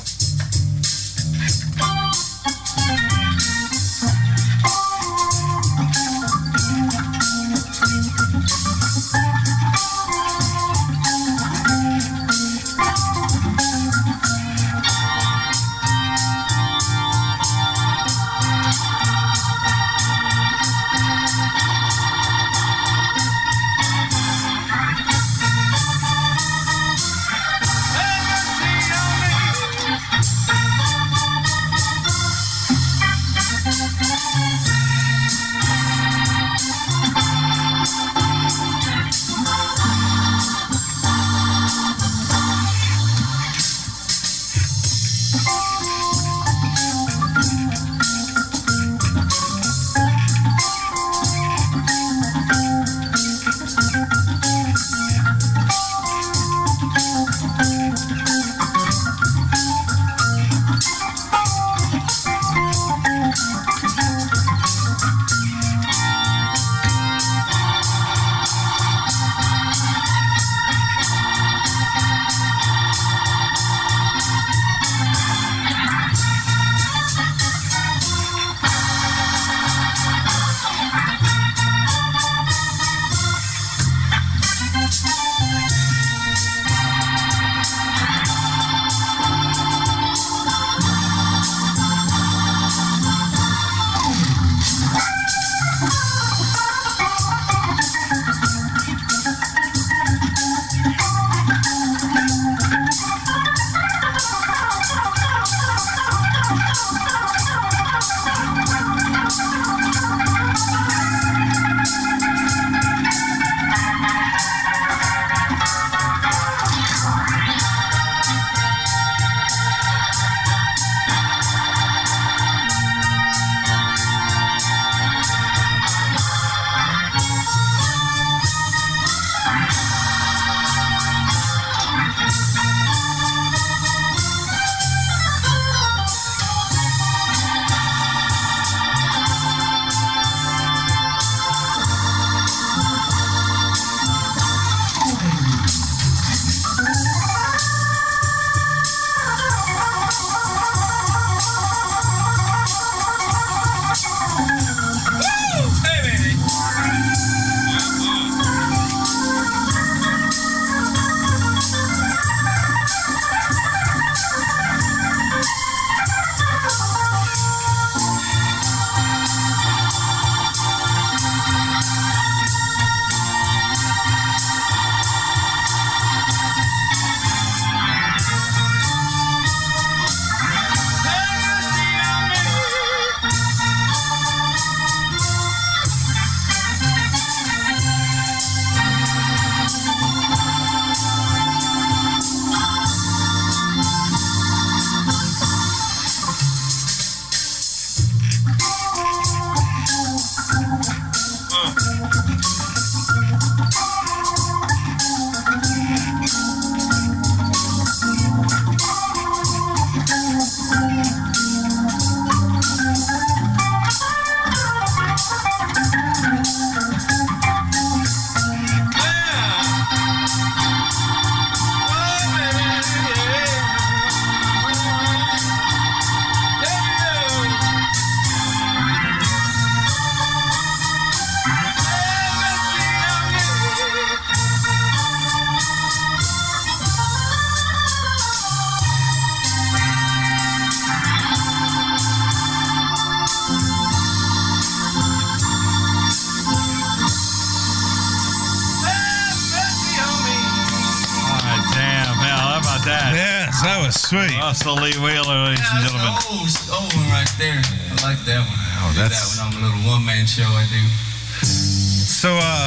That was sweet. Russell Lee Wheeler, ladies Yeah, and that's gentlemen. an old, old one right there. I like that one. Oh, Oh, do that's that when I'm a little one man show. I do. So, uh,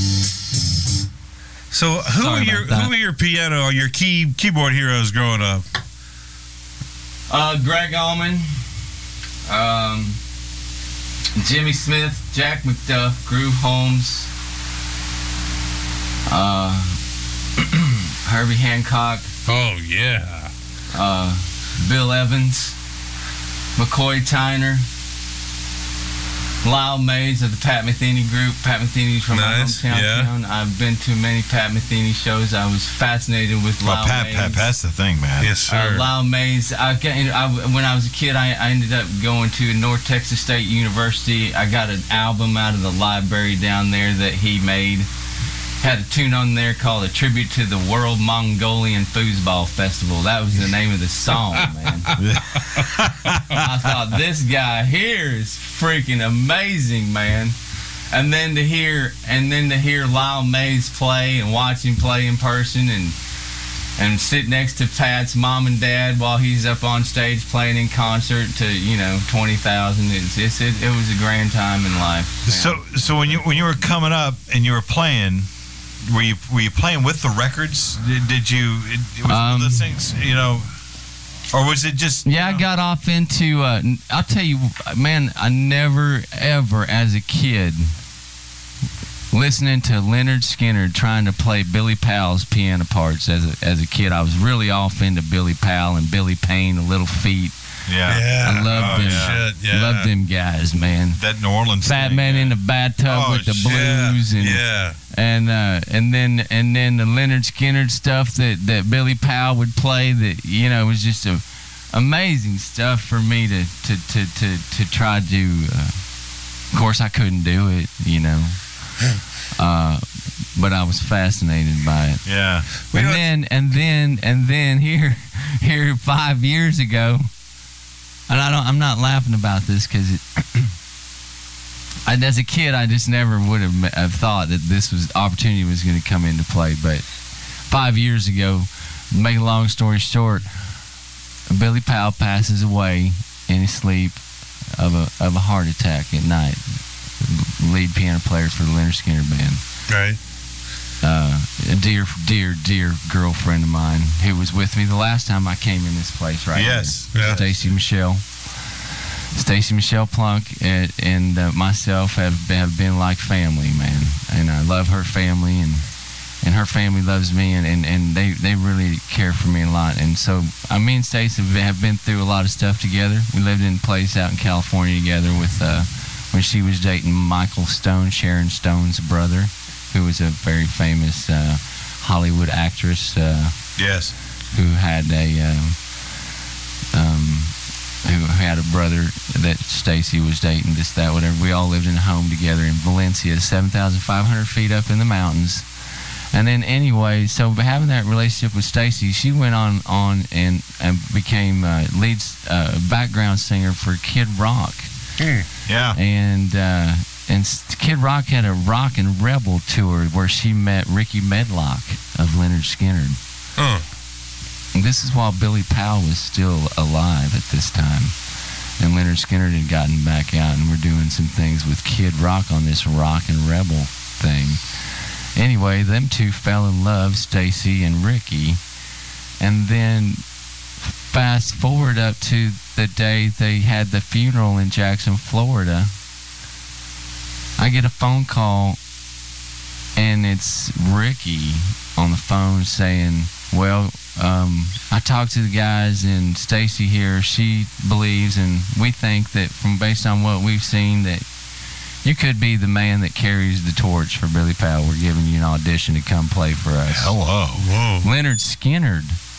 so who Sorry are your about that. who are your piano or your key keyboard heroes growing up? Uh, Greg Allman, um, Jimmy Smith, Jack McDuff, Groove Holmes, uh, Herbie Hancock, Oh yeah. uh, Bill Evans, McCoy Tyner, Lyle Mays of the Pat Metheny group. Pat Metheny's from Nice, my hometown. yeah. town. I've been to many Pat Metheny shows. I was fascinated with well, Lyle Pat, Mays. Pat, that's the thing, man. Yes, sir. Uh, Lyle Mays. I, got- I, when I was a kid, I, I ended up going to North Texas State University. I got an album out of the library down there that he made. Had a tune on there called "A Tribute to the World Mongolian Foosball Festival." That was the name of the song, man. I thought, this guy here is freaking amazing, man. And then to hear, and then to hear Lyle Mays play and watch him play in person, and and sit next to Pat's mom and dad while he's up on stage playing in concert to, you know, twenty thousand. It's, it's it, it was a grand time in life. man. So, so when you when you were coming up and you were playing, were you were you playing with the records? Did, did you? It, was Um, those things, you know, or was it just? Yeah, you I know, got off into. Uh, n- I'll tell you, man, I never ever, as a kid, listening to Leonard Skinner trying to play Billy Powell's piano parts. As a as a kid, I was really off into Billy Powell and Billy Payne, the Little Feet. Yeah. Yeah. I loved Oh, them. yeah. Shit, yeah. Loved them guys, man. That New Orleans Fat thing, Man yeah. in the bathtub Oh, with the shit. blues and Yeah. and uh, and then and then the Leonard Skinner stuff that, that Billy Powell would play, that, you know, was just a, amazing stuff for me to to to to, to try to. Uh, of course, I couldn't do it, you know, uh, but I was fascinated by it. Yeah. We And don't- then and then and then here here five years ago, and I don't I'm not laughing about this because it. I, as a kid, I just never would have, ma- have thought that this was opportunity was going to come into play. But five years ago, to make a long story short, Billy Powell passes away in his sleep of a of a heart attack at night. Lead piano player for the Leonard Skinner band. Right. Uh, a dear, dear, dear girlfriend of mine who was with me the last time I came in this place. Right. Yes. here. Yeah. Stacy Michelle. Stacy Michelle Plunk and, and uh, myself have been, have been like family, man. And I love her family, and and her family loves me, and, and, and they, they really care for me a lot. And so, I me and Stacy have been, have been through a lot of stuff together. We lived in a place out in California together with uh, when she was dating Michael Stone, Sharon Stone's brother, who was a very famous uh, Hollywood actress uh, Yes. who had a um, um, who had a brother that Stacy was dating, this, that, whatever. We all lived in a home together in Valencia, seven thousand five hundred feet up in the mountains. And then anyway, so having that relationship with Stacy, she went on on and, and became uh, lead uh, background singer for Kid Rock. Yeah. And uh, and S- Kid Rock had a Rock and Rebel tour where she met Ricky Medlock of Leonard Skinner. Huh. And this is while Billy Powell was still alive at this time. And Leonard Skinner had gotten back out, and we're doing some things with Kid Rock on this Rock and Rebel thing. Anyway, them two fell in love, Stacy and Ricky. And then fast forward up to the day they had the funeral in Jackson, Florida. I get a phone call, and it's Ricky on the phone saying, well, um, I talked to the guys, and Stacy here, she believes, and we think that from based on what we've seen, that you could be the man that carries the torch for Billy Powell. We're giving you an audition to come play for us. Hello. Whoa. Leonard Skinner.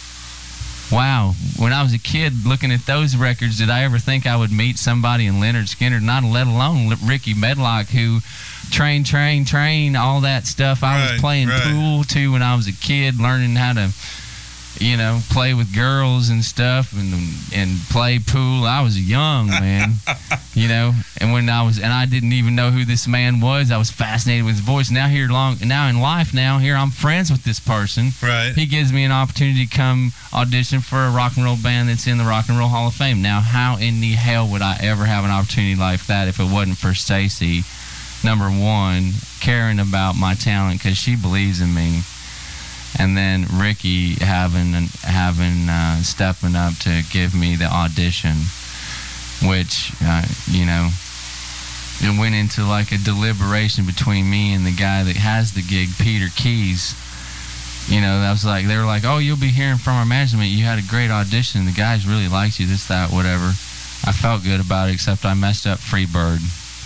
Wow. When I was a kid looking at those records, did I ever think I would meet somebody in Leonard Skinner? Not let alone Ricky Medlock, who train, train, train, all that stuff. I was Right, playing right. pool too when I was a kid, learning how to you know, play with girls and stuff and and play pool. I was young, man, you know. And when I was, and I didn't even know who this man was. I was fascinated with his voice. Now here, long now in life, now here I'm friends with this person. Right. He gives me an opportunity to come audition for a rock and roll band that's in the Rock and Roll Hall of Fame. Now, how in the hell would I ever have an opportunity like that if it wasn't for Stacy? Number one, caring about my talent because she believes in me. And then Ricky having having uh, stepping up to give me the audition, which uh, you know, it went into like a deliberation between me and the guy that has the gig, Peter Keys. You know, that was like they were like, "Oh, you'll be hearing from our management. You had a great audition. The guys really liked you. This, that, whatever." I felt good about it, except I messed up Freebird.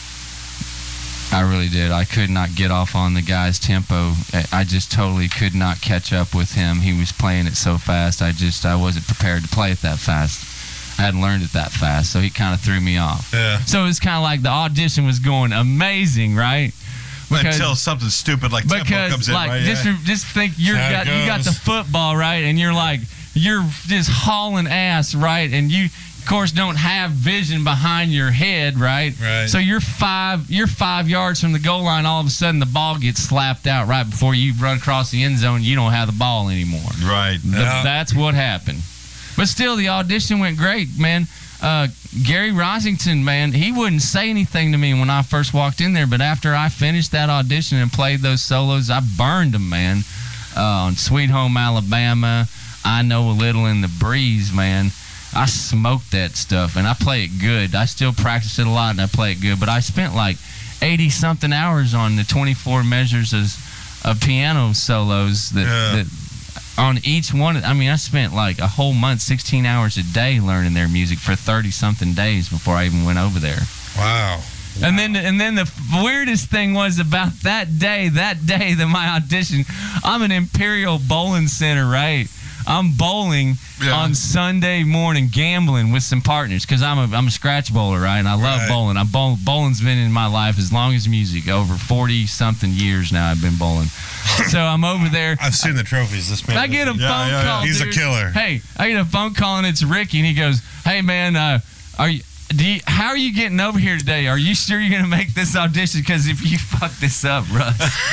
I really did. I could not get off on the guy's tempo. I just totally could not catch up with him. He was playing it so fast. I just I wasn't prepared to play it that fast. I hadn't learned it that fast, so he kind of threw me off. Yeah. So it was kind of like the audition was going amazing, right? Because, Until something stupid like tempo because, comes in, like, right? Just, Yeah. just think you're got, you got the football, right? And you're like, you're just hauling ass, right? And you, of course, don't have vision behind your head, right? Right. So you're five, you're five yards from the goal line. All of a sudden, the ball gets slapped out right before you run across the end zone. You don't have the ball anymore. Right. The- Yeah. That's what happened. But still, the audition went great, man. Uh, Gary Rosington, man, he wouldn't say anything to me when I first walked in there, but after I finished that audition and played those solos, I burned them, man. Uh, on Sweet Home Alabama, I Know a Little in the Breeze, man. I smoked that stuff, and I play it good. I still practice it a lot, and I play it good, but I spent like eighty-something hours on the twenty-four measures of, of piano solos that, Yeah. that on each one. I mean, I spent like a whole month, sixteen hours a day learning their music for thirty-something days before I even went over there. Wow. And then, and then the weirdest thing was about that day, that day that my audition, I'm an Imperial Bowling Center, right? I'm bowling Yeah. on Sunday morning, gambling with some partners because I'm a I'm a scratch bowler, right? And I love Right. bowling. I bowl, bowling's been in my life as long as music. Over forty something years now, I've been bowling. So I'm over there. I've seen the trophies. This man. I get a Yeah, phone yeah, yeah. call. He's a dude. killer. Hey, I get a phone call and it's Ricky, and he goes, "Hey man, uh, are you? Do you, how are you getting over here today? Are you sure you're gonna make this audition? Because if you fuck this up, Russ,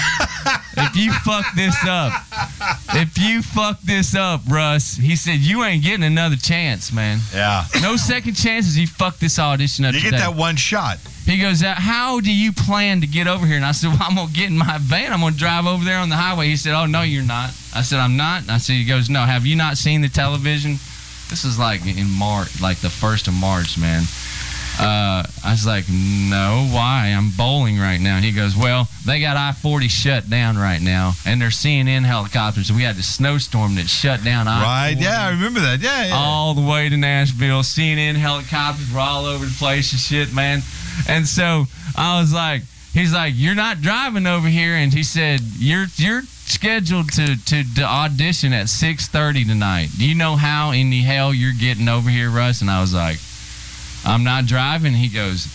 if you fuck this up, if you fuck this up, Russ," he said, "you ain't getting another chance, man. Yeah. No second chances. You fuck this audition up You today." get that one shot. He goes, "Uh, how do you plan to get over here?" And I said, "Well, I'm going to get in my van. I'm going to drive over there on the highway." He said, "Oh, no, you're not." I said, "I'm not." And I said, he goes, "No, have you not seen the television?" This is like in March, like the first of March, man. Uh, I was like, "No, why? I'm bowling right now." He goes, "Well, they got I forty shut down right now, and they're C N N helicopters. We had the snowstorm that shut down I Right. forty Yeah, I remember that. Yeah, yeah. all the way to Nashville. C N N helicopters were all over the place and shit, man." And so I was like, he's like, "You're not driving over here." And he said, you're you're scheduled to, to, to audition at six thirty tonight. Do you know how in the hell you're getting over here, Russ? And I was like, "I'm not driving." He goes,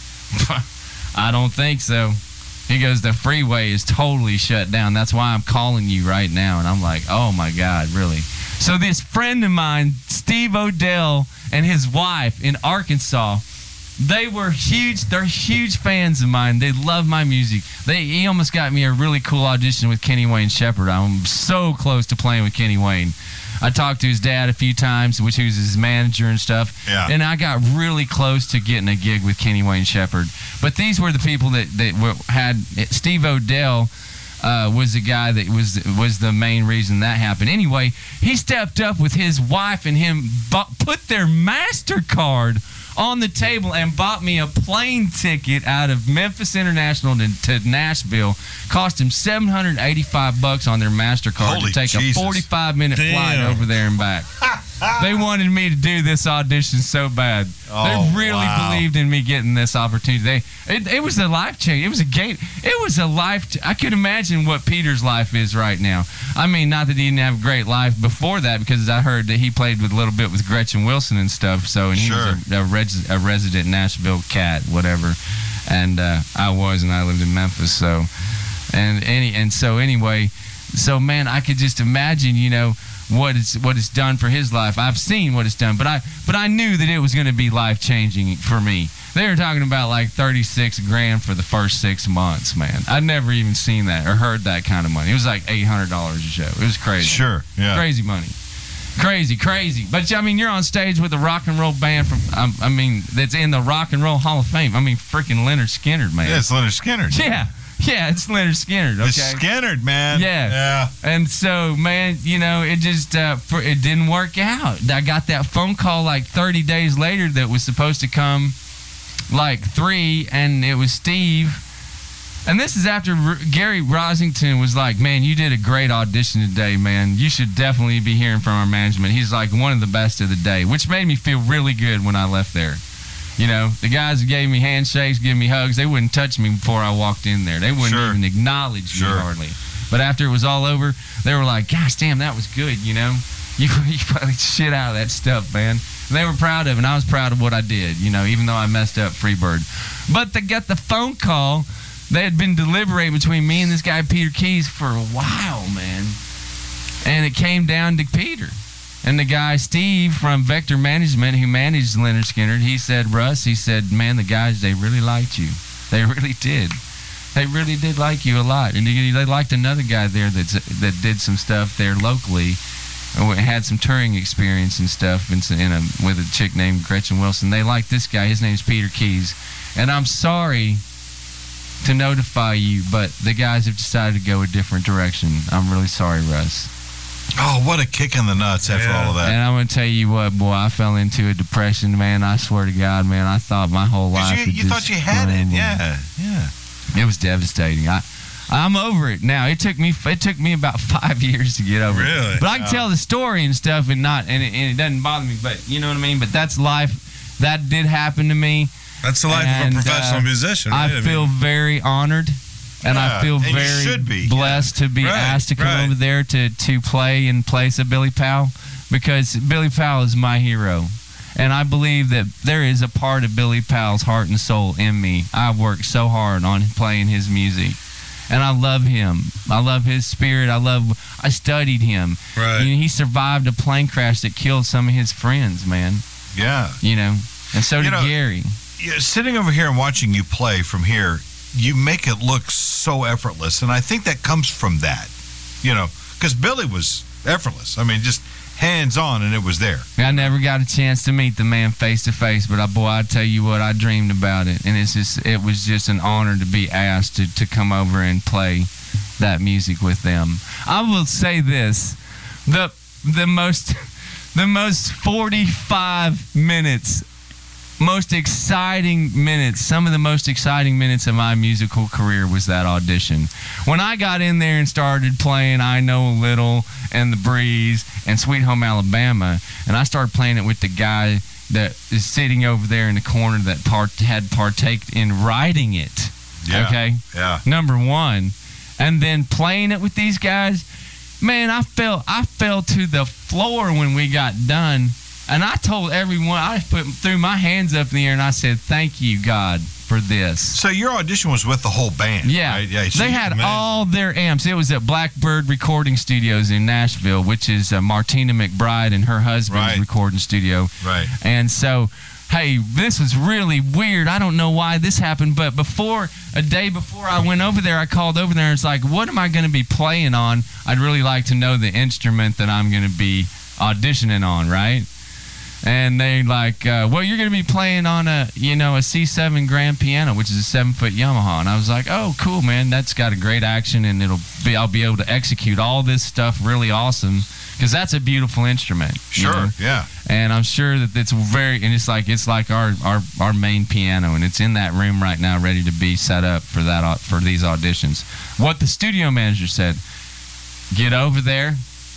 "I don't think so." He goes, "The freeway is totally shut down. That's why I'm calling you right now." And I'm like, "Oh my God, really?" So this friend of mine, Steve Odell, and his wife in Arkansas, they were huge. They're huge fans of mine. They love my music. They he almost got me a really cool audition with Kenny Wayne Shepherd. I'm so close to playing with Kenny Wayne. I talked to his dad a few times, which he was his manager and stuff. Yeah. And I got really close to getting a gig with Kenny Wayne Shepherd. But these were the people that that were, had Steve Odell. Uh, was the guy that was was the main reason that happened. Anyway, he stepped up with his wife and him, bought, put their MasterCard on the table and bought me a plane ticket out of Memphis International to, to Nashville. Cost him seven hundred eighty-five bucks on their MasterCard Holy to take Jesus. a forty-five minute flight Damn. over there and back. They wanted me to do this audition so bad. Oh, they really wow. believed in me getting this opportunity. They, it, it was a life change. It was a game. It was a life. I could imagine what Peter's life is right now. I mean, not that he didn't have a great life before that, because I heard that he played with a little bit with Gretchen Wilson and stuff. So, and he Sure. was a, a, res, a resident Nashville cat, whatever. And uh, I was, and I lived in Memphis. So, and any, and so anyway, so man, I could just imagine, you know, what it's what it's done for his life. I've seen what it's done, but I but I knew that it was going to be life changing for me. They were talking about like thirty-six grand for the first six months, man. I'd never even seen that or heard that kind of money. It was like eight hundred dollars a show. It was crazy. Sure, yeah. Crazy money. Crazy, crazy. But, I mean, you're on stage with a rock and roll band from, um, I mean, that's in the Rock and Roll Hall of Fame. I mean, freaking Leonard Skinner, man. Yeah, it's Leonard Skinner. Yeah. Yeah, it's Leonard Skinner, okay? It's Skinner, man. Yeah. Yeah. And so, man, you know, it just, uh, for, it didn't work out. I got that phone call like thirty days later that was supposed to come like three, and it was Steve. And this is after R- Gary Rosington was like, man, you did a great audition today, man. You should definitely be hearing from our management. He's like one of the best of the day, which made me feel really good when I left there. You know, the guys who gave me handshakes, gave me hugs, they wouldn't touch me before I walked in there. They wouldn't Sure. even acknowledge Sure. me hardly. But after it was all over, they were like, gosh, damn, that was good, you know? You, you played shit out of that stuff, man. And they were proud of it, and I was proud of what I did, you know, even though I messed up Freebird. But they got the phone call. They had been deliberating between me and this guy, Peter Keys, for a while, man. And it came down to Peter. And the guy, Steve, from Vector Management, who managed Leonard Skinner, he said, Russ, he said, man, the guys, they really liked you. They really did. They really did like you a lot. And they liked another guy there that's, that did some stuff there locally, and had some touring experience and stuff in, in a, with a chick named Gretchen Wilson. They liked this guy. His name's Peter Keys. And I'm sorry to notify you, but the guys have decided to go a different direction. I'm really sorry, Russ. Oh, what a kick in the nuts after Yeah. all of that. And I'm going to tell you what, boy, I fell into a depression, man. I swear to God, man, I thought my whole 'Cause life you, had you just thought you had it. crumbled. Yeah, yeah. It was devastating. I, I'm over it now. It took me it took me about five years to get over Really? it. But I can tell the story and stuff, and not and it, and it doesn't bother me. But you know what I mean. But that's life. That did happen to me. That's the life And, of a professional uh, musician. Right? I feel mean, very honored, and Yeah, I feel and you very should be, blessed to be Right, asked to come right. over there to, to play in place of Billy Powell, because Billy Powell is my hero. And I believe that there is a part of Billy Powell's heart and soul in me. I've worked so hard on playing his music. And I love him. I love his spirit. I love, I studied him. Right. You know, he survived a plane crash that killed some of his friends, man. Yeah. You know, and so You did know, Gary. Yeah, sitting over here and watching you play from here, you make it look so effortless, and I think that comes from that, you know, because Billy was effortless. I mean, just hands on, and it was there. I never got a chance to meet the man face to face, but I, boy, I tell you what, I dreamed about it, and it's just, it was just an honor to be asked to, to come over and play that music with them. I will say this: the the most the most forty-five minutes. Most exciting minutes, some of the most exciting minutes of my musical career was that audition. When I got in there and started playing I Know a Little and The Breeze and Sweet Home Alabama, and I started playing it with the guy that is sitting over there in the corner that part, had partaked in writing it. Yeah. Okay? Yeah. Number one. And then playing it with these guys, man, I fell, I fell to the floor when we got done. And I told everyone, I put threw my hands up in the air and I said, thank you, God, for this. So your audition was with the whole band, Yeah. right? Yeah. So They you- had man. all their amps. It was at Blackbird Recording Studios in Nashville, which is uh, Martina McBride and her husband's Right. recording studio. Right. And so, hey, this was really weird. I don't know why this happened, but before, a day before I went over there, I called over there and it's like, what am I going to be playing on? I'd really like to know the instrument that I'm going to be auditioning on, right? And they like, uh, well, you're going to be playing on a, you know, a C seven grand piano, which is a seven-foot Yamaha. And I was like, oh, cool, man. That's got a great action, and it'll be, I'll be able to execute all this stuff really awesome, because that's a beautiful instrument. you Sure. know? Yeah. And I'm sure that it's very, and it's like it's like our, our, our main piano, and it's in that room right now, ready to be set up for that au- for these auditions. What the studio manager said: get over there.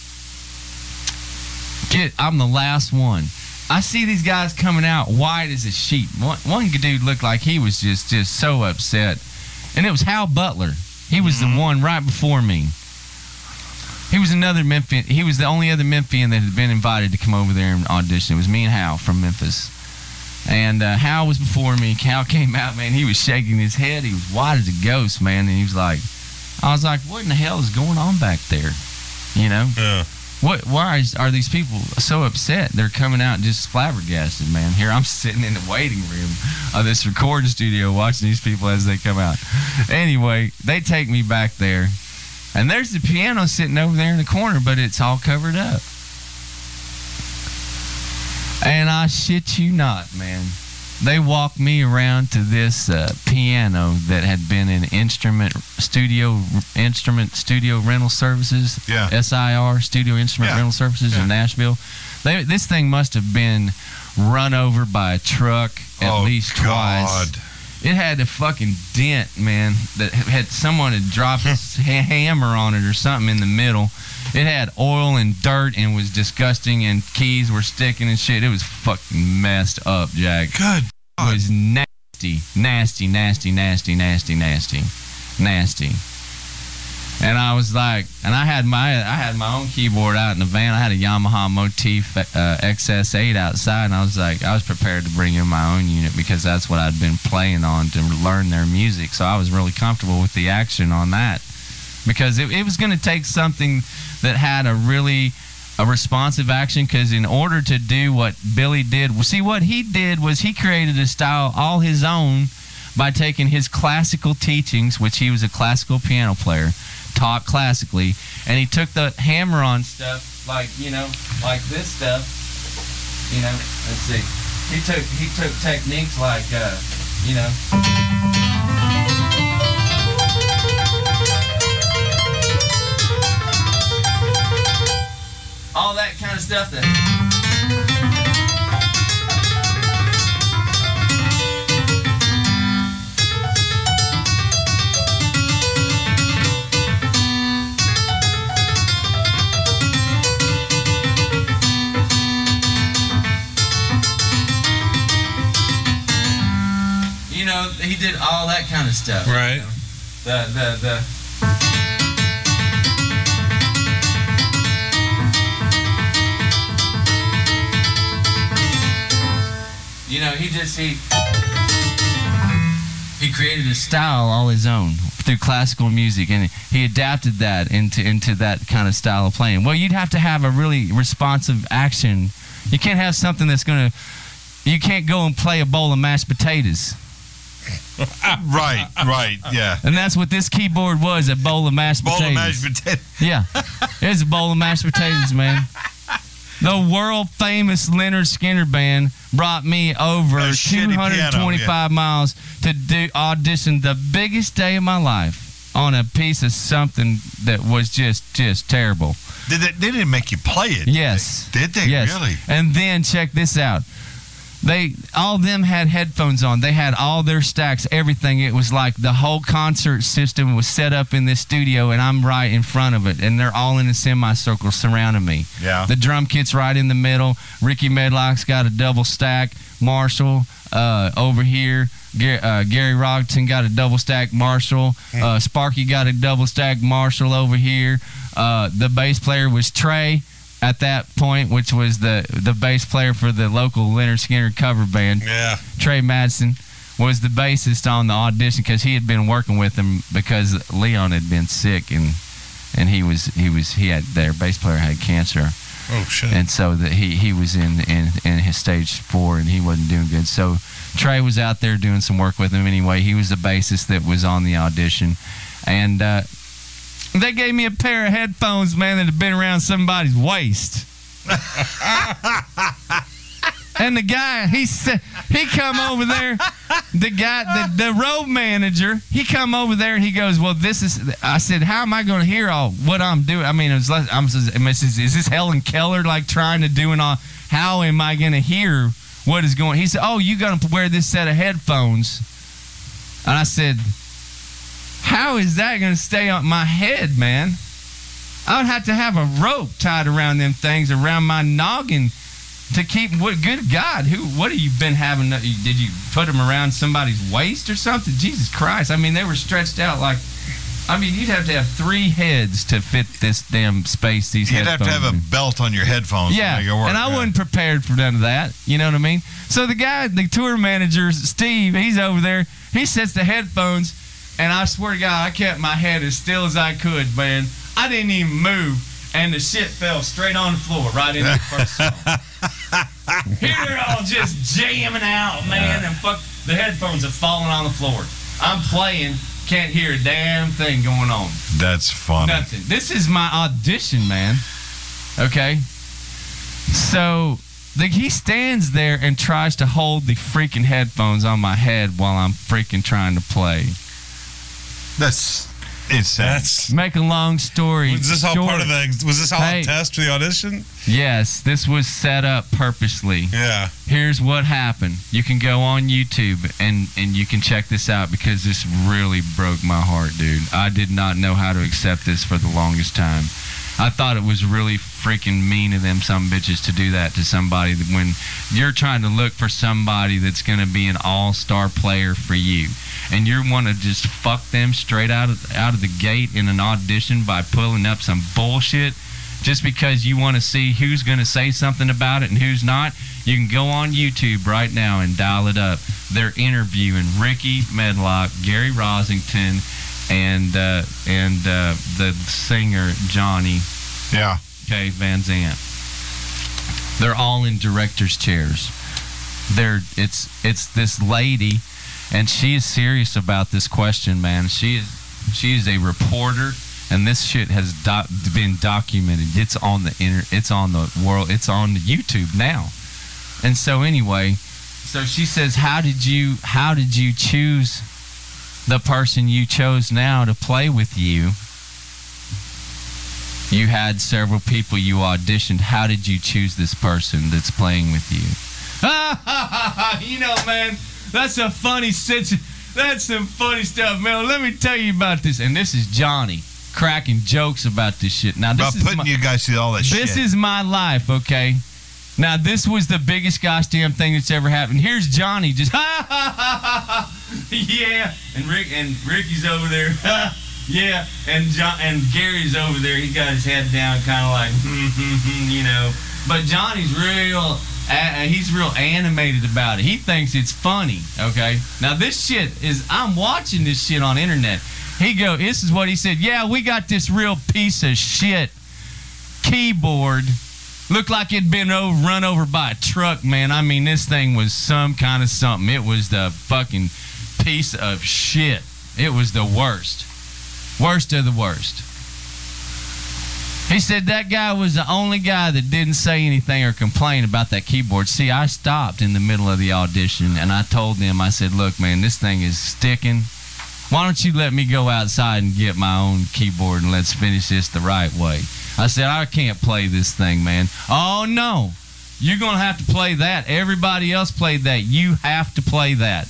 Get. I'm the last one. I see these guys coming out white as a sheet. One, one dude looked like he was just just so upset, and it was Hal Butler. He was the one right before me. He was another Memphian. He was the only other Memphian that had been invited to come over there and audition. It was me and Hal from Memphis. And uh, Hal was before me. Hal came out, man. He was shaking his head. He was white as a ghost, man. And he was like, I was like, what in the hell is going on back there? You know? Yeah. What? Why is, are these people so upset? They're coming out just flabbergasted, man. Here I'm sitting in the waiting room of this recording studio watching these people as they come out. Anyway, they take me back there, and there's the piano sitting over there in the corner, but it's all covered up. And I shit you not, man. They walked me around to this uh, piano that had been in instrument studio instrument studio rental services. Yeah. S I R Studio Instrument Yeah. Rental Services Yeah. in Nashville. They, this thing must have been run over by a truck at Oh, least God. twice. It had a fucking dent, man. That had someone had dropped a ha- hammer on it or something in the middle. It had oil and dirt and was disgusting, and keys were sticking and shit. It was fucking messed up, Jack. Good. It was nasty, nasty, nasty, nasty, nasty, nasty, nasty. And I was like, and I had my I had my own keyboard out in the van. I had a Yamaha Motif uh, X S eight outside, and I was like, I was prepared to bring in my own unit because that's what I'd been playing on to learn their music. So I was really comfortable with the action on that because it, it was going to take something that had a really a responsive action, because in order to do what Billy did, see what he did was he created a style all his own by taking his classical teachings, which he was a classical piano player, taught classically, and he took the hammer-on stuff, like, you know, like this stuff, you know, let's see, he took he took techniques like, uh, you know, all that kind of stuff that you know, he did all that kind of stuff. Right. The the the You know, he just, he, he created a style all his own through classical music, and he adapted that into, into that kind of style of playing. Well, you'd have to have a really responsive action. You can't have something that's going to, you can't go and play a bowl of mashed potatoes. Right, right, yeah. And that's what this keyboard was, a bowl of mashed Bowl potatoes. of mashed potatoes. Yeah, it was a bowl of mashed potatoes, man. The world famous Leonard Skinner Band brought me over A shitty two hundred twenty-five piano, miles to do audition the biggest day of my life on a piece of something that was just just terrible. Did they, they didn't make you play it? Yes. Did they Yes. really? And then check this out. They all of them had headphones on. They had all their stacks, everything. It was like the whole concert system was set up in this studio, and I'm right in front of it, and they're all in a semicircle surrounding me. Yeah. The drum kit's right in the middle. Ricky Medlock's got a double stack. Marshall uh, over here. Gary, uh, Gary Rogerton got a double stack. Marshall. Uh, Sparky got a double stack. Marshall over here. Uh, the bass player was Trey at that point, which was the, the bass player for the local Leonard Skinner cover band. Yeah. Trey Madsen was the bassist on the audition because he had been working with them because Leon had been sick, and and he was he was he had their bass player had cancer. Oh shit. And so that he, he was in, in, in his stage four, and he wasn't doing good. So Trey was out there doing some work with him anyway. He was the bassist that was on the audition. And uh, they gave me a pair of headphones, man, that had been around somebody's waist. And the guy, he said, he come over there, the guy, the, the road manager, he come over there and he goes, well, this is, I said, how am I going to hear all what I'm doing? I mean, it was like, I'm, is this Helen Keller, like trying to do and all, how am I going to hear what is going, he said, oh, you got to wear this set of headphones. And I said, how is that going to stay on my head, man? I would have to have a rope tied around them things around my noggin to keep. What? Good God, who? What have you been having? Did you put them around somebody's waist or something? Jesus Christ! I mean, they were stretched out like. I mean, you'd have to have three heads to fit this damn space. These You'd have headphones to have a in. belt on your headphones Yeah, to make it work. and I yeah. wasn't prepared for none of that. You know what I mean? So the guy, the tour manager, Steve, he's over there. He sets the headphones, and I swear to God, I kept my head as still as I could, man. I didn't even move. and the shit fell straight on the floor right into the first song. Here they're all just jamming out, man, and fuck, the headphones have fallen on the floor. I'm playing, can't hear a damn thing going on. That's funny. Nothing. This is my audition, man. Okay? So, the, he stands there and tries to hold the freaking headphones on my head while I'm freaking trying to play. That's it's That's Make a long story was this all short. part of the? Was this all Hey. a test for the audition? Yes, this was set up purposely. Yeah. Here's what happened. You can go on YouTube and, and you can check this out because this really broke my heart, dude. I did not know how to accept this for the longest time. I thought it was really freaking mean of them some bitches to do that to somebody that when you're trying to look for somebody that's going to be an all-star player for you. And you want to just fuck them straight out of out of the gate in an audition by pulling up some bullshit just because you want to see who's going to say something about it and who's not. You can go on YouTube right now and dial it up. They're interviewing Ricky Medlock, Gary Rosington, and uh, and uh, the singer Johnny yeah. K. Van Zant. They're all in director's chairs. They're it's it's this lady. And she is serious about this question, man. She is she is a reporter, and this shit has doc, been documented. It's on the inter, it's on the world, it's on the YouTube now. And so anyway, so she says, "How did you how did you choose the person you chose now to play with you? You had several people you auditioned. How did you choose this person that's playing with you?" You know, man. That's a funny sense. That's some funny stuff, man. Let me tell you about this. And this is Johnny cracking jokes about this shit. Now, this About is putting my, you guys through all that shit. This is my life, okay? Now, this was the biggest goddamn thing that's ever happened. Here's Johnny just, ha, ha, ha, ha, ha. Yeah. And Rick and Ricky's over there. Yeah. And John and Gary's over there. He got his head down, kind of like, you know. But Johnny's real... Uh, he's real animated about it. He thinks it's funny, okay? Now, this shit is... I'm watching this shit on internet. He go... This is what he said. Yeah, we got this real piece of shit keyboard. Looked like it'd been over, run over by a truck, man. I mean, this thing was some kind of something. It was the fucking piece of shit. It was the worst. Worst of the worst. He said that guy was the only guy that didn't say anything or complain about that keyboard. See, I stopped in the middle of the audition, and I told them, I said, look, man, this thing is sticking. Why don't you let me go outside and get my own keyboard and let's finish this the right way? I said, I can't play this thing, man. Oh, no. You're going to have to play that. Everybody else played that. You have to play that.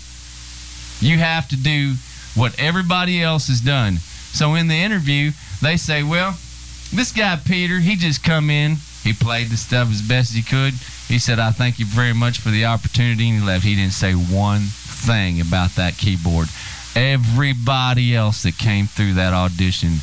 You have to do what everybody else has done. So in the interview, they say, well, this guy, Peter, he just come in. He played the stuff as best as he could. He said, I thank you very much for the opportunity, and he left. He didn't say one thing about that keyboard. Everybody else that came through that audition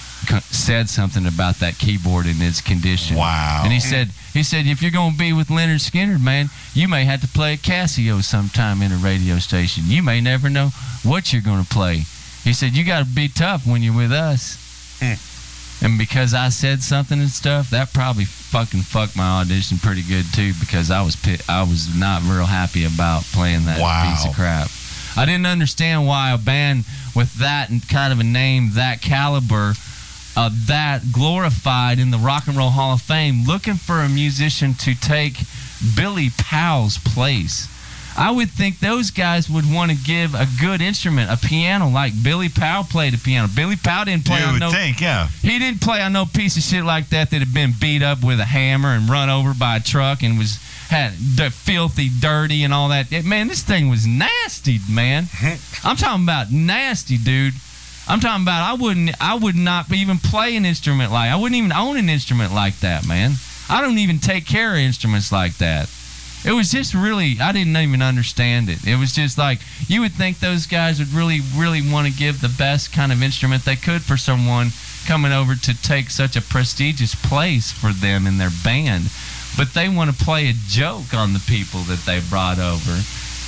said something about that keyboard and its condition. Wow. And he said, he said, if you're going to be with Leonard Skinner, man, you may have to play a Casio sometime in a radio station. You may never know what you're going to play. He said, you got to be tough when you're with us. Hmm. And because I said something and stuff, that probably fucking fucked my audition pretty good too, because I was pit- I was not real happy about playing that Wow. piece of crap. I didn't understand why a band with that kind of a name, that caliber, uh, that glorified in the Rock and Roll Hall of Fame, looking for a musician to take Billy Powell's place. I would think those guys would want to give a good instrument, a piano, like Billy Powell played a piano. Billy Powell didn't play You on would no... think, yeah. He didn't play on no piece of shit like that that had been beat up with a hammer and run over by a truck and was had the filthy, dirty, and all that. It, man, this thing was nasty, man. I'm talking about nasty, dude. I'm talking about I wouldn't, I would not even play an instrument like I wouldn't even own an instrument like that, man. I don't even take care of instruments like that. It was just really, I didn't even understand it. It was just like, you would think those guys would really, really want to give the best kind of instrument they could for someone coming over to take such a prestigious place for them in their band. But they want to play a joke on the people that they brought over.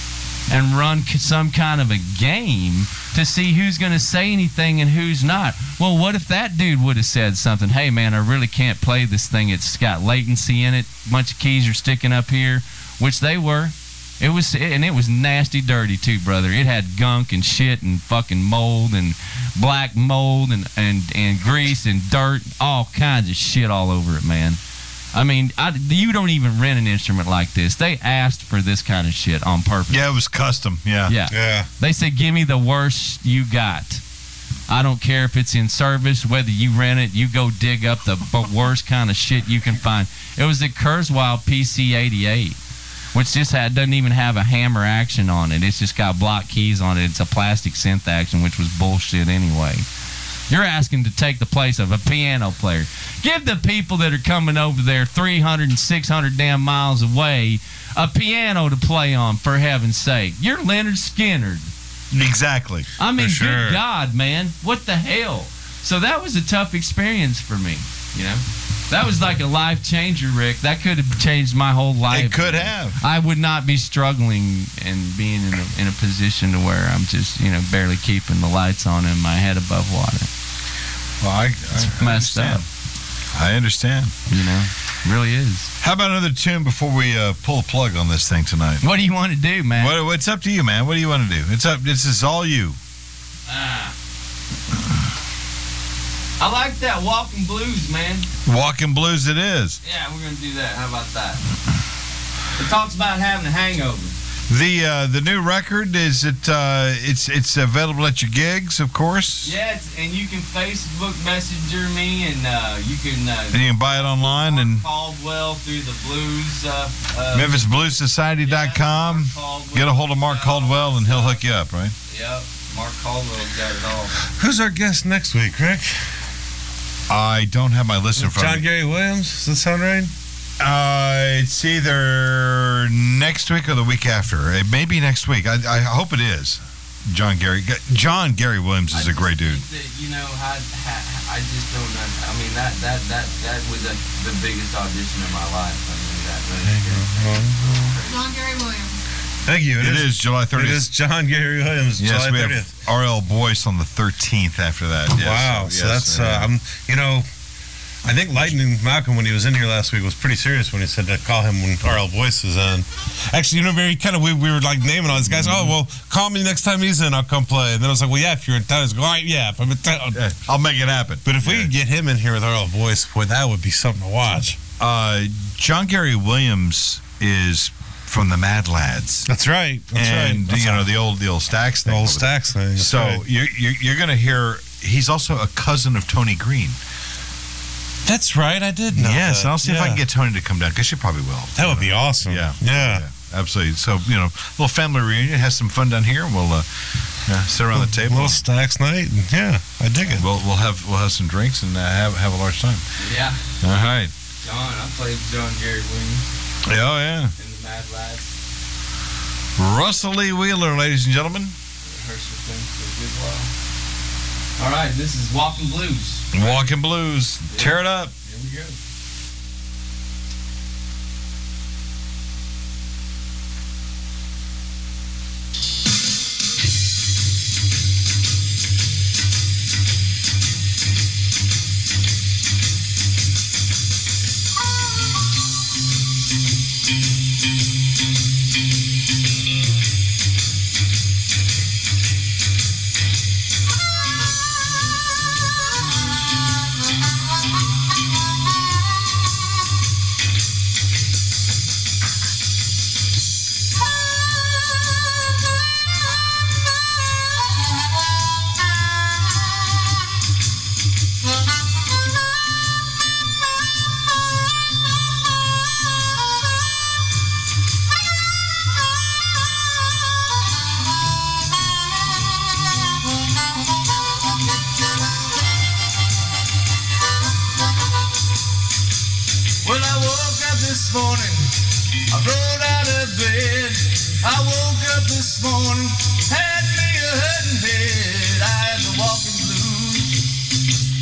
and run c- some kind of a game to see who's going to say anything and who's not. Well, what if that dude would have said something? Hey, man, I really can't play this thing. It's got latency in it. A bunch of keys are sticking up here, which they were. It was, and it was nasty dirty too, brother. It had gunk and shit and fucking mold and black mold and, and, and grease and dirt, all kinds of shit all over it, man. I mean, I, you don't even rent an instrument like this. They asked for this kind of shit on purpose. Yeah, it was custom. Yeah. Yeah. Yeah. They said, give me the worst you got. I don't care if it's in service, whether you rent it, you go dig up the b- worst kind of shit you can find. It was the Kurzweil P C eighty-eight, which just had, doesn't even have a hammer action on it. It's just got block keys on it. It's a plastic synth action, which was bullshit anyway. You're asking to take the place of a piano player. Give the people that are coming over there three hundred and six hundred damn miles away a piano to play on, for heaven's sake. You're Leonard Skinner. Exactly. I mean, For sure. good God, man. What the hell? So that was a tough experience for me, you know? That was like a life changer, Rick. That could have changed my whole life. It could have. I would not be struggling and being in a, in a position to where I'm just, you know, barely keeping the lights on and my head above water. Well, I, It's I messed understand. up, I understand. you know? It really is. How about another tune before we uh, pull a plug on this thing tonight? What do you want to do, man? What, what's up to you, man? What do you want to do? It's up. This is all you. Ah. I like that walking blues, man. Walking blues it is. Yeah, we're going to do that. How about that? It talks about having a hangover. The uh, the new record is it uh, it's it's available at your gigs, of course. Yeah, it's, and you can Facebook Messenger me, and uh, you can uh, And you can buy it online and Caldwell through the blues. Uh, uh, Memphis Blues Society dot com. Get a hold of Mark Caldwell and he'll hook you up, right? Yep, Mark Caldwell's got it all. Who's our guest next week, Rick? I don't have my list in front John of me. Gary Williams? Does that sound right? Uh, it's either next week or the week after. It may be next week. I, I hope it is. John Gary. John Gary Williams is I a great just dude. think that, you know, I, I, I just don't know. I mean, that that that that was a, the biggest audition of my life. I mean, that really. John Gary Williams. Thank you. It is July It thirtieth. is John Gary Williams. Yes, July we thirtieth. have R L Boyce on the thirteenth after that. Yes, Wow. so, So yes, that's, uh, I'm, you know, I think Lightning Malcolm, when he was in here last week, was pretty serious when he said to call him when R L Boyce was in. Actually, you know, very kind of, we, we were like naming all these guys. Oh, well, call me next time he's in, I'll come play. And then I was like, well, yeah, if you're in town. I was like, all right, yeah, if I'm in town. Yeah, I'll make it happen. But if we Yeah. could get him in here with R L Boyce, boy, that would be something to watch. Uh, John Gary Williams is from the Mad Lads. That's right. That's and right. That's you know right. the old the old Stax the thing. old over there. Stax thing. That's So right. you're, you're you're gonna hear he's also a cousin of Tony Green. That's right. I did know yes, that. and I'll see if I Yeah. can get Tony to come down because she probably will. That would be awesome. Yeah. Yeah. Absolutely. So you know, little family reunion, have some fun down here. We'll uh, yeah, sit around the table. Little Stax night. And yeah, I dig it. We'll we'll have we'll have some drinks and uh, have have a large time. Yeah, All right. John. I played John Gary Williams Oh yeah. in the Mad Lads. Russell Lee Wheeler, ladies and gentlemen. Rehearsed with them for a good while. All right, this is Walking Blues. Walking Blues. Tear it up. Here we go. Well, I woke up this morning, I rolled out of bed. I woke up this morning, had me a hurting head. I had the walking blues.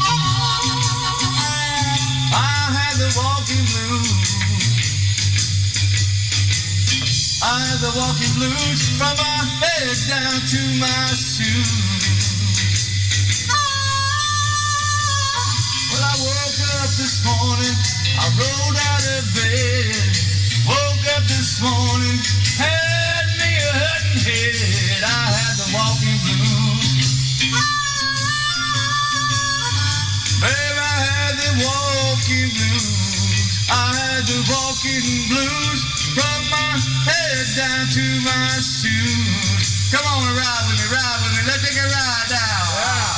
I had the walking blues. I I had the walking blues from my head down to my shoes. Well, I woke up this morning, I rolled out of bed. Woke up this morning, had me a hurting head. I had the walking blues. Babe, I had the walking blues. I had the walking blues from my head down to my shoes. Come on and ride with me, ride with me. Let's take a ride down. Wow.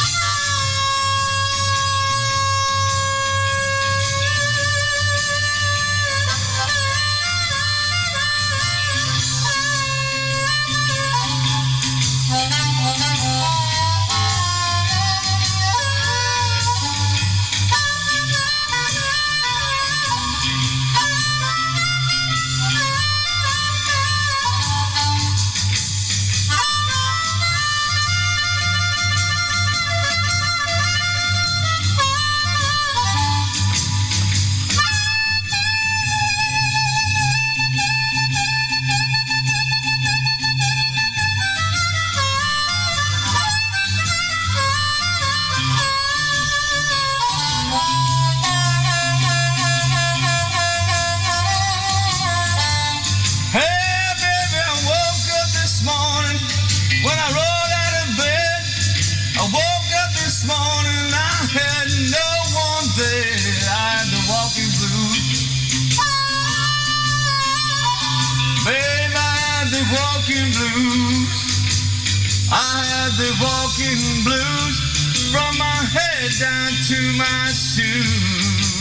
The walking blues from my head down to my shoes.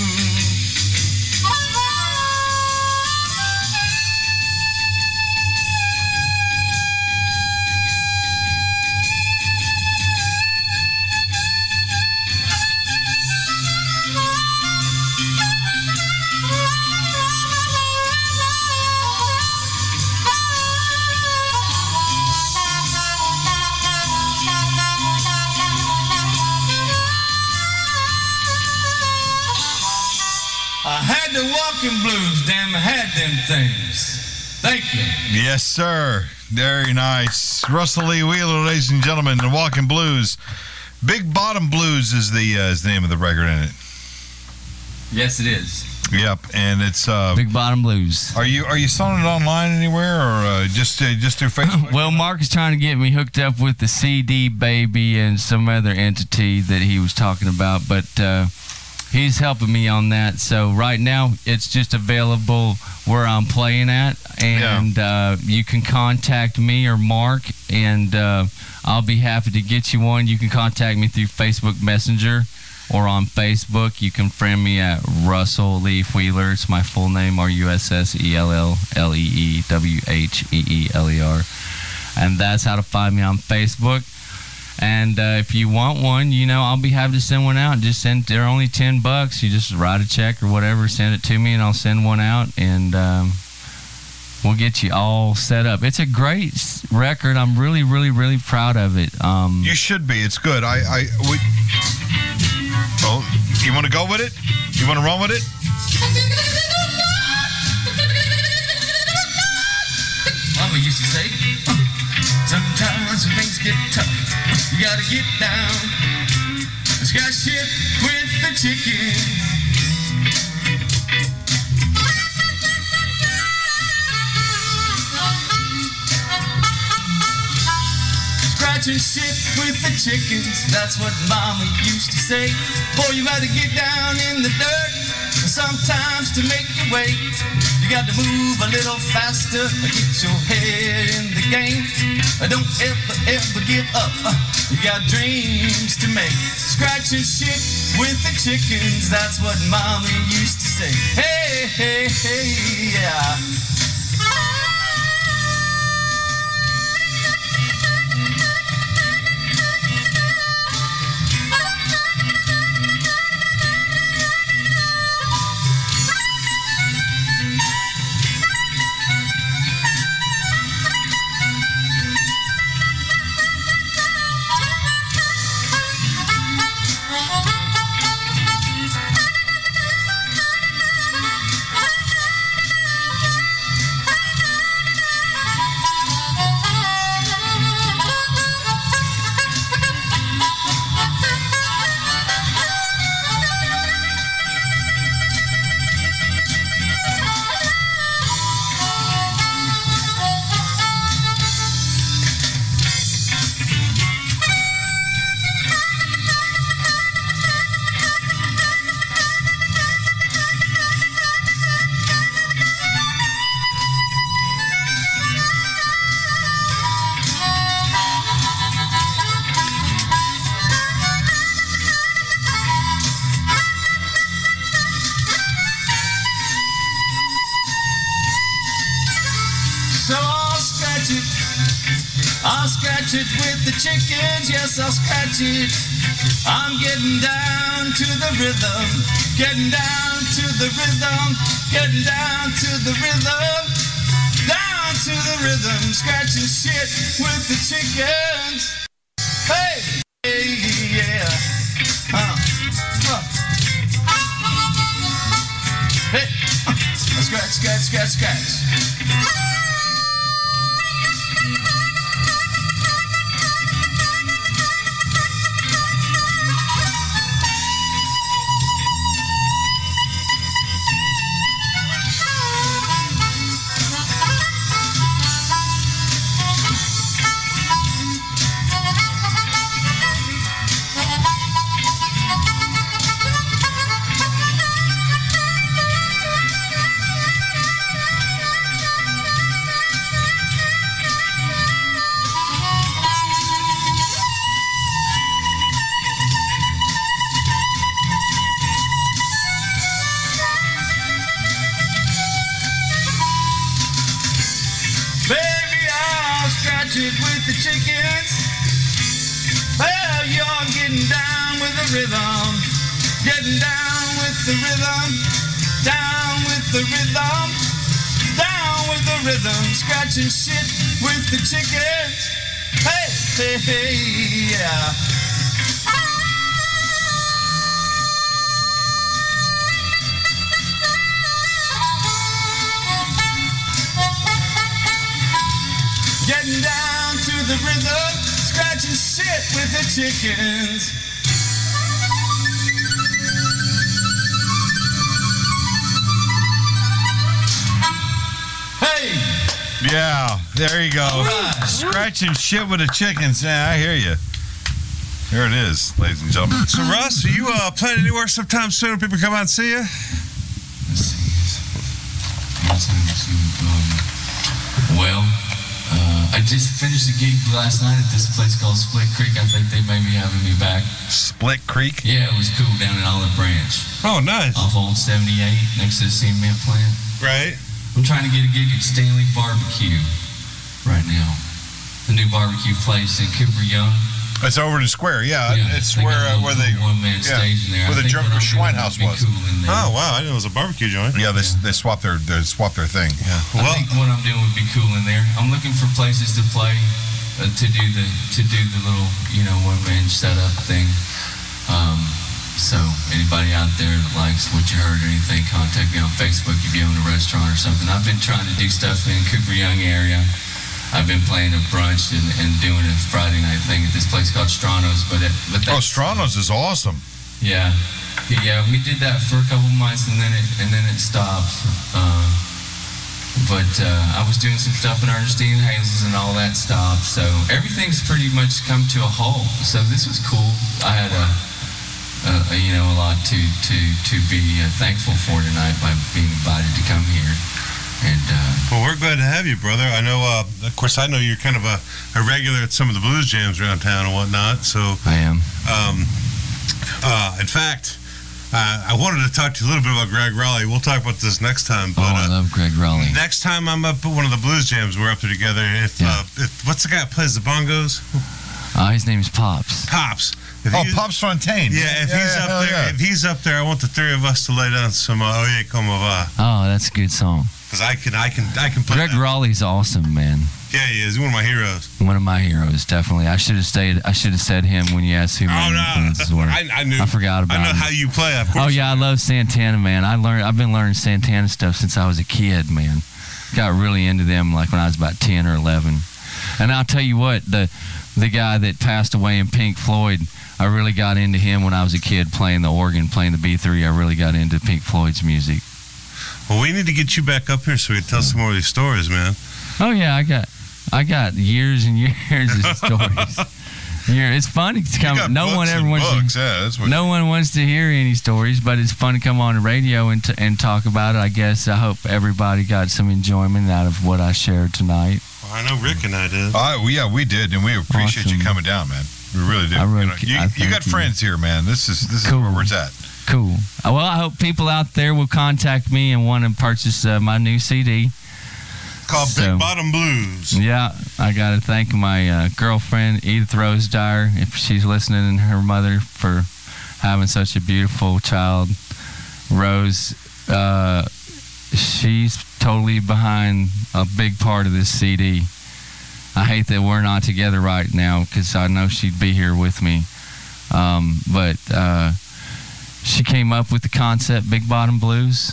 The walking blues, damn, I had them things. Thank you. Yes, sir. Very nice. Russell Lee Wheeler, ladies and gentlemen, the Walking Blues. Big Bottom Blues is the uh, is the name of the record in it. Yes, it is. Yep, and it's uh, Big Bottom Blues. Are you are you selling it online anywhere, or uh, just uh, just through Facebook? Well, Mark is trying to get me hooked up with the C D Baby and some other entity that he was talking about, but. Uh, He's helping me on that. So right now it's just available where I'm playing at, and yeah. uh, you can contact me or Mark, and uh, I'll be happy to get you one. You can contact me through Facebook Messenger or on Facebook. You can friend me at Russell Lee Wheeler. It's my full name, R U S S E L L L E E W H E E L E R. And that's how to find me on Facebook. And uh, if you want one, you know, I'll be happy to send one out. Just send, they're only ten bucks. You just write a check or whatever, send it to me, and I'll send one out, and um, we'll get you all set up. It's a great record. I'm really, really, really proud of it. Um, you should be. It's good. I, I, we, well, you want to go with it? You want to run with it? Mama used to say, sometimes when things get tough, you gotta get down. Sky shit with the chicken. Scratching shit with the chickens, that's what Mama used to say. Boy, you gotta get down in the dirt, sometimes to make your weight. You got to move a little faster, get your head in the game. Don't ever, ever give up. You got dreams to make. Scratching shit with the chickens, that's what Mommy used to say. Hey, hey, hey, yeah. it with the chickens, yes, I'll scratch it. I'm getting down to the rhythm, getting down to the rhythm, getting down to the rhythm, down to the rhythm, scratching shit with the chickens. Hey, hey, yeah. Uh, uh. Hey, uh, scratch, scratch, scratch, scratch. It with the chickens. Well, you're getting down with the rhythm, getting down with the rhythm, down with the rhythm, down with the rhythm, scratching shit with the chickens. Hey, hey, hey, yeah. Getting down to the rhythm, scratching shit with the chickens. Hey! Yeah, there you go. Right. Scratching shit with the chickens. Yeah, I hear you. There it is, ladies and gentlemen. So, Russ, are you uh, playing anywhere sometime soon? People come out and see you? Let's see. Well, uh, I just finished a gig last night at this place called Split Creek. I think they may be having me back. Split Creek? Yeah, it was cool down in Olive Branch. Oh, nice. Off Old seventy-eight, next to the cement plant. Right. I'm trying to get a gig at Stanley Barbecue right now. The new barbecue place in Cooper Young. It's over in the square, yeah. Yeah, it's they where got a uh, where they one man yeah, stage in there. where I the think German what I'm doing Schweinhaus would be was. Cool in there. Oh, wow. I didn't know it was a barbecue joint. Yeah, they they swapped their they swapped their thing. Yeah. I Well, think what I'm doing would be cool in there. I'm looking for places to play, uh, to do the to do the little you know one man setup thing. Um, so anybody out there that likes what you heard or anything, contact me on Facebook if you own a restaurant or something. I've been trying to do stuff in Cooper Young area. I've been playing a brunch and, and doing a Friday night thing at this place called Stranos, but it, but Oh, that's, Stranos is awesome. yeah, yeah, we did that for a couple months and then it and then it stopped. Uh, but uh, I was doing some stuff in Ernestine Hazels and all that stopped. So everything's pretty much come to a halt. So this was cool. I had a, a, a you know a lot to to to be uh, thankful for tonight by being invited to come here. And uh, well, we're glad to have you, brother. I know, uh, of course, I know you're kind of a, a regular at some of the blues jams around town and whatnot. So, I am. um, uh, in fact, uh, I wanted to talk to you a little bit about Greg Raleigh. We'll talk about this next time. But, oh, I uh, love Greg Raleigh. next time I'm up at one of the blues jams, we're up there together. If, Yeah. uh, if what's the guy that plays the bongos? Uh, his name's Pops. Pops. If Oh, he's- Pops Fontaine. Yeah, if he's up hell there, yeah. if he's up there, I want the three of us to lay down some uh, Oye Como Va, Oh, that's a good song. because I can, I can, I can play. Greg that. Raleigh's awesome, man. Yeah, he is. He's one of my heroes. One of my heroes, definitely. I should have stayed. I should have said him when you asked who my Oh no, influences were. I, I knew. I forgot about I know him. how you play. Of course. Oh yeah, I love Santana, man. I learned. I've been learning Santana stuff since I was a kid, man. Got really into them like when I was about ten or eleven. And I'll tell you what, the the guy that passed away in Pink Floyd, I really got into him when I was a kid playing the organ, playing the B three. I really got into Pink Floyd's music. Well, we need to get you back up here so we can tell some more of these stories, man. Oh yeah, I got I got years and years of stories. Yeah, it's fun to You come. got No books one ever and wants books. to. Yeah, that's what. No one wants to hear any stories, but it's fun to come on the radio and to, and talk about it. I guess I hope everybody got some enjoyment out of what I shared tonight. Well, I know Rick and I did. Uh, well, yeah, we did, and we appreciate Awesome. you coming down, man. We really do. I really- you, know, you, I you thank got you. friends here, man. This is this is Cool. where we're at. Cool. Uh, Well, I hope people out there will contact me and want to purchase uh, my new C D. Called So- Big Bottom Blues. Yeah, I got to thank my uh, girlfriend, Edith Rose Dyer, if she's listening, and her mother for having such a beautiful child. Rose, uh, she's totally behind a big part of this C D. I hate that we're not together right now because I know she'd be here with me. Um, but uh, she came up with the concept Big Bottom Blues,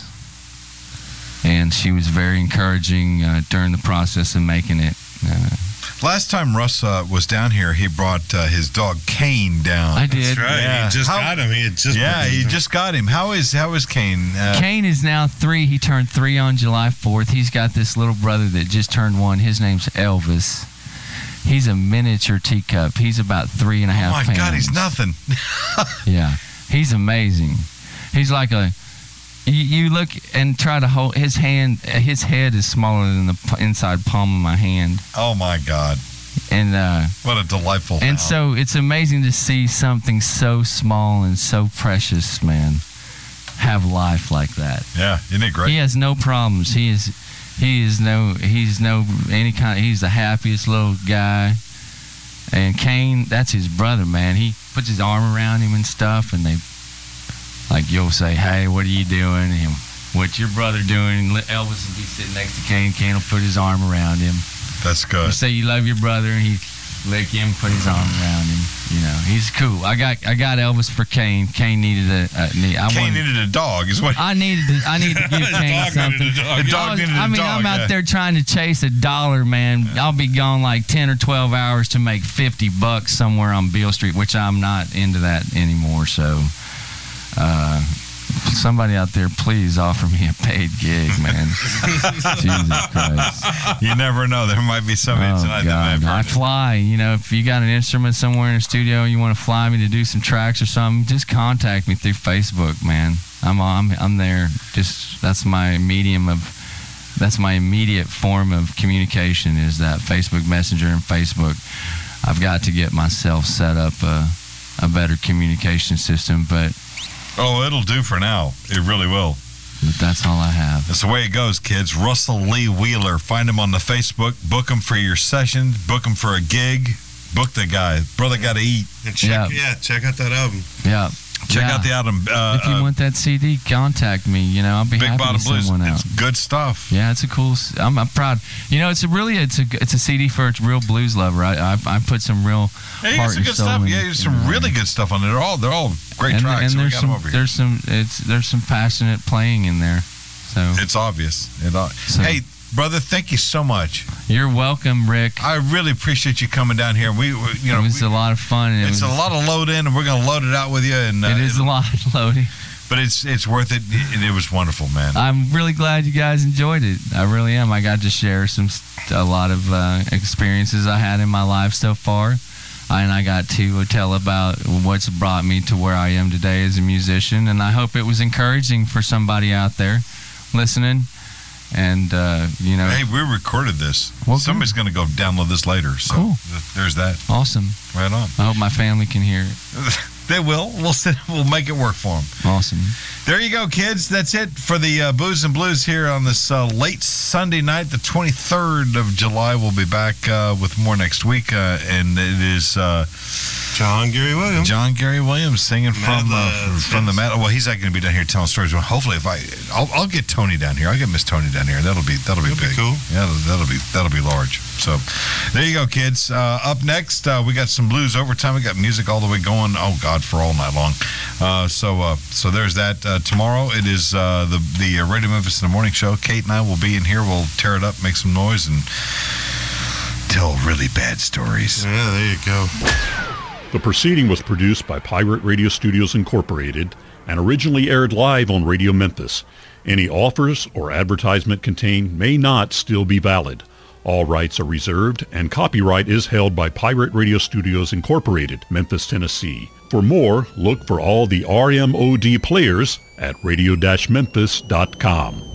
and she was very encouraging uh, during the process of making it. Uh, Last time Russ uh, was down here, he brought uh, his dog Kane down. I did. That's right. Yeah. He just How- got him. He had just yeah, purchased he him. just got him. How is how is Kane? Uh, Kane is now three. He turned three on July fourth. He's got this little brother that just turned one. His name's Elvis. He's a miniature teacup. He's about three and a oh half my pounds. God, he's nothing. Yeah, he's amazing. He's like a. You, you look and try to hold his hand. His head is smaller than the p- inside palm of my hand, Oh my God, and uh, what a delightful. and hound. so it's amazing to see something so small and so precious, man, have life like that. yeah, isn't it great? He has no problems. He is, he is no, he's no any kind. He's the happiest little guy. And Kane, that's his brother, man. He puts his arm around him and stuff, and they, like, you'll say, "Hey, what are you doing?" And him, "What's your brother doing?" And Elvis will be sitting next to Kane. Kane will put his arm around him. That's You good. say you love your brother, and he lick him, put his arm around him. You know, he's cool. I got, I got Elvis for Kane. Kane needed a, a need. I Kane wanted, needed a dog, is what. I needed to, I need to give The Kane dog something. needed a dog. The Yeah. dog needed a I mean, dog, I'm out yeah. there trying to chase a dollar, man. I'll be gone like ten or twelve hours to make fifty bucks somewhere on Beale Street, which I'm not into that anymore. So, uh, somebody out there, please offer me a paid gig, man. Jesus Christ. You never know. There might be somebody Oh, tonight God. that I might have fly. You know, if you got an instrument somewhere in a studio, you want to fly me to do some tracks or something, just contact me through Facebook, man. I'm I'm I'm there. Just that's my medium of that's my immediate form of communication is that Facebook Messenger and Facebook. I've got to get myself set up a, a better communication system, but, Oh, it'll do for now. It really will. but that's all I have. That's the way it goes, kids. Russell Lee Wheeler. Find him on the Facebook. Book him for your session. Book him for a gig. Book the guy. Brother got to eat. And check, Yeah. yeah. check out that album. Check Yeah. Yeah. out the album. Uh, If you uh, want that C D, contact me. You know, I'll be Big happy Bottom to send Blues. one out. It's good stuff. Yeah, it's a cool. s- I'm, I'm proud. You know, it's a really it's a it's a C D for a real blues lover. I I, I put some real Yeah, you got heart some and good soul stuff. in- Yeah, there's some in really there. good stuff on it. They're all they're all great and, tracks. and so we there's got them some over here. there's some it's there's some passionate playing in there. So It's obvious. It, al- So- hey, brother, thank you so much. you're welcome, Rick. I really appreciate you coming down here. We, we you know, it was we- a lot of fun. And it it's was, a lot of load in, and we're going to load it out with you. And uh, It is a lot, Lodi. but it's it's worth it. It, it was wonderful, man. I'm really glad you guys enjoyed it. I really am. I got to share some a lot of uh, experiences I had in my life so far, and I got to tell about what's brought me to where I am today as a musician. And I hope it was encouraging for somebody out there listening. And uh, you know, Hey, we recorded this. Well, Somebody's going to go download this later. So Cool. th- there's that. awesome. Right on. I hope my family can hear it. They will. We'll sit, we'll make it work for them. Awesome. There you go, kids. That's it for the uh, Booze and Blues here on this uh, late Sunday night, the twenty-third of July. We'll be back uh, with more next week, uh, and it is uh, John Gary Williams. John Gary Williams singing from uh, Madlands, from the yes. Mad. Well, he's not going to be down here telling stories. Well, hopefully, if I, I'll, I'll get Tony down here. I'll get Miss Tony down here. That'll be that'll be That'll be big. cool. Yeah, that'll, that'll be that'll be large. So, there you go, kids. Uh, up next, uh, we got some blues overtime. We got music all the way going. Oh God, for all night long. Uh, so uh, so there's that. Uh, tomorrow it is uh, the the uh, Radio Memphis in the Morning Show. Kate and I will be in here. We'll tear it up, make some noise, and tell really bad stories. Yeah, there you go. The proceeding was produced by Pirate Radio Studios Incorporated and originally aired live on Radio Memphis. Any offers or advertisement contained may not still be valid. All rights are reserved and copyright is held by Pirate Radio Studios Incorporated, Memphis, Tennessee. For more, look for all the R M O D players at radio dash memphis dot com.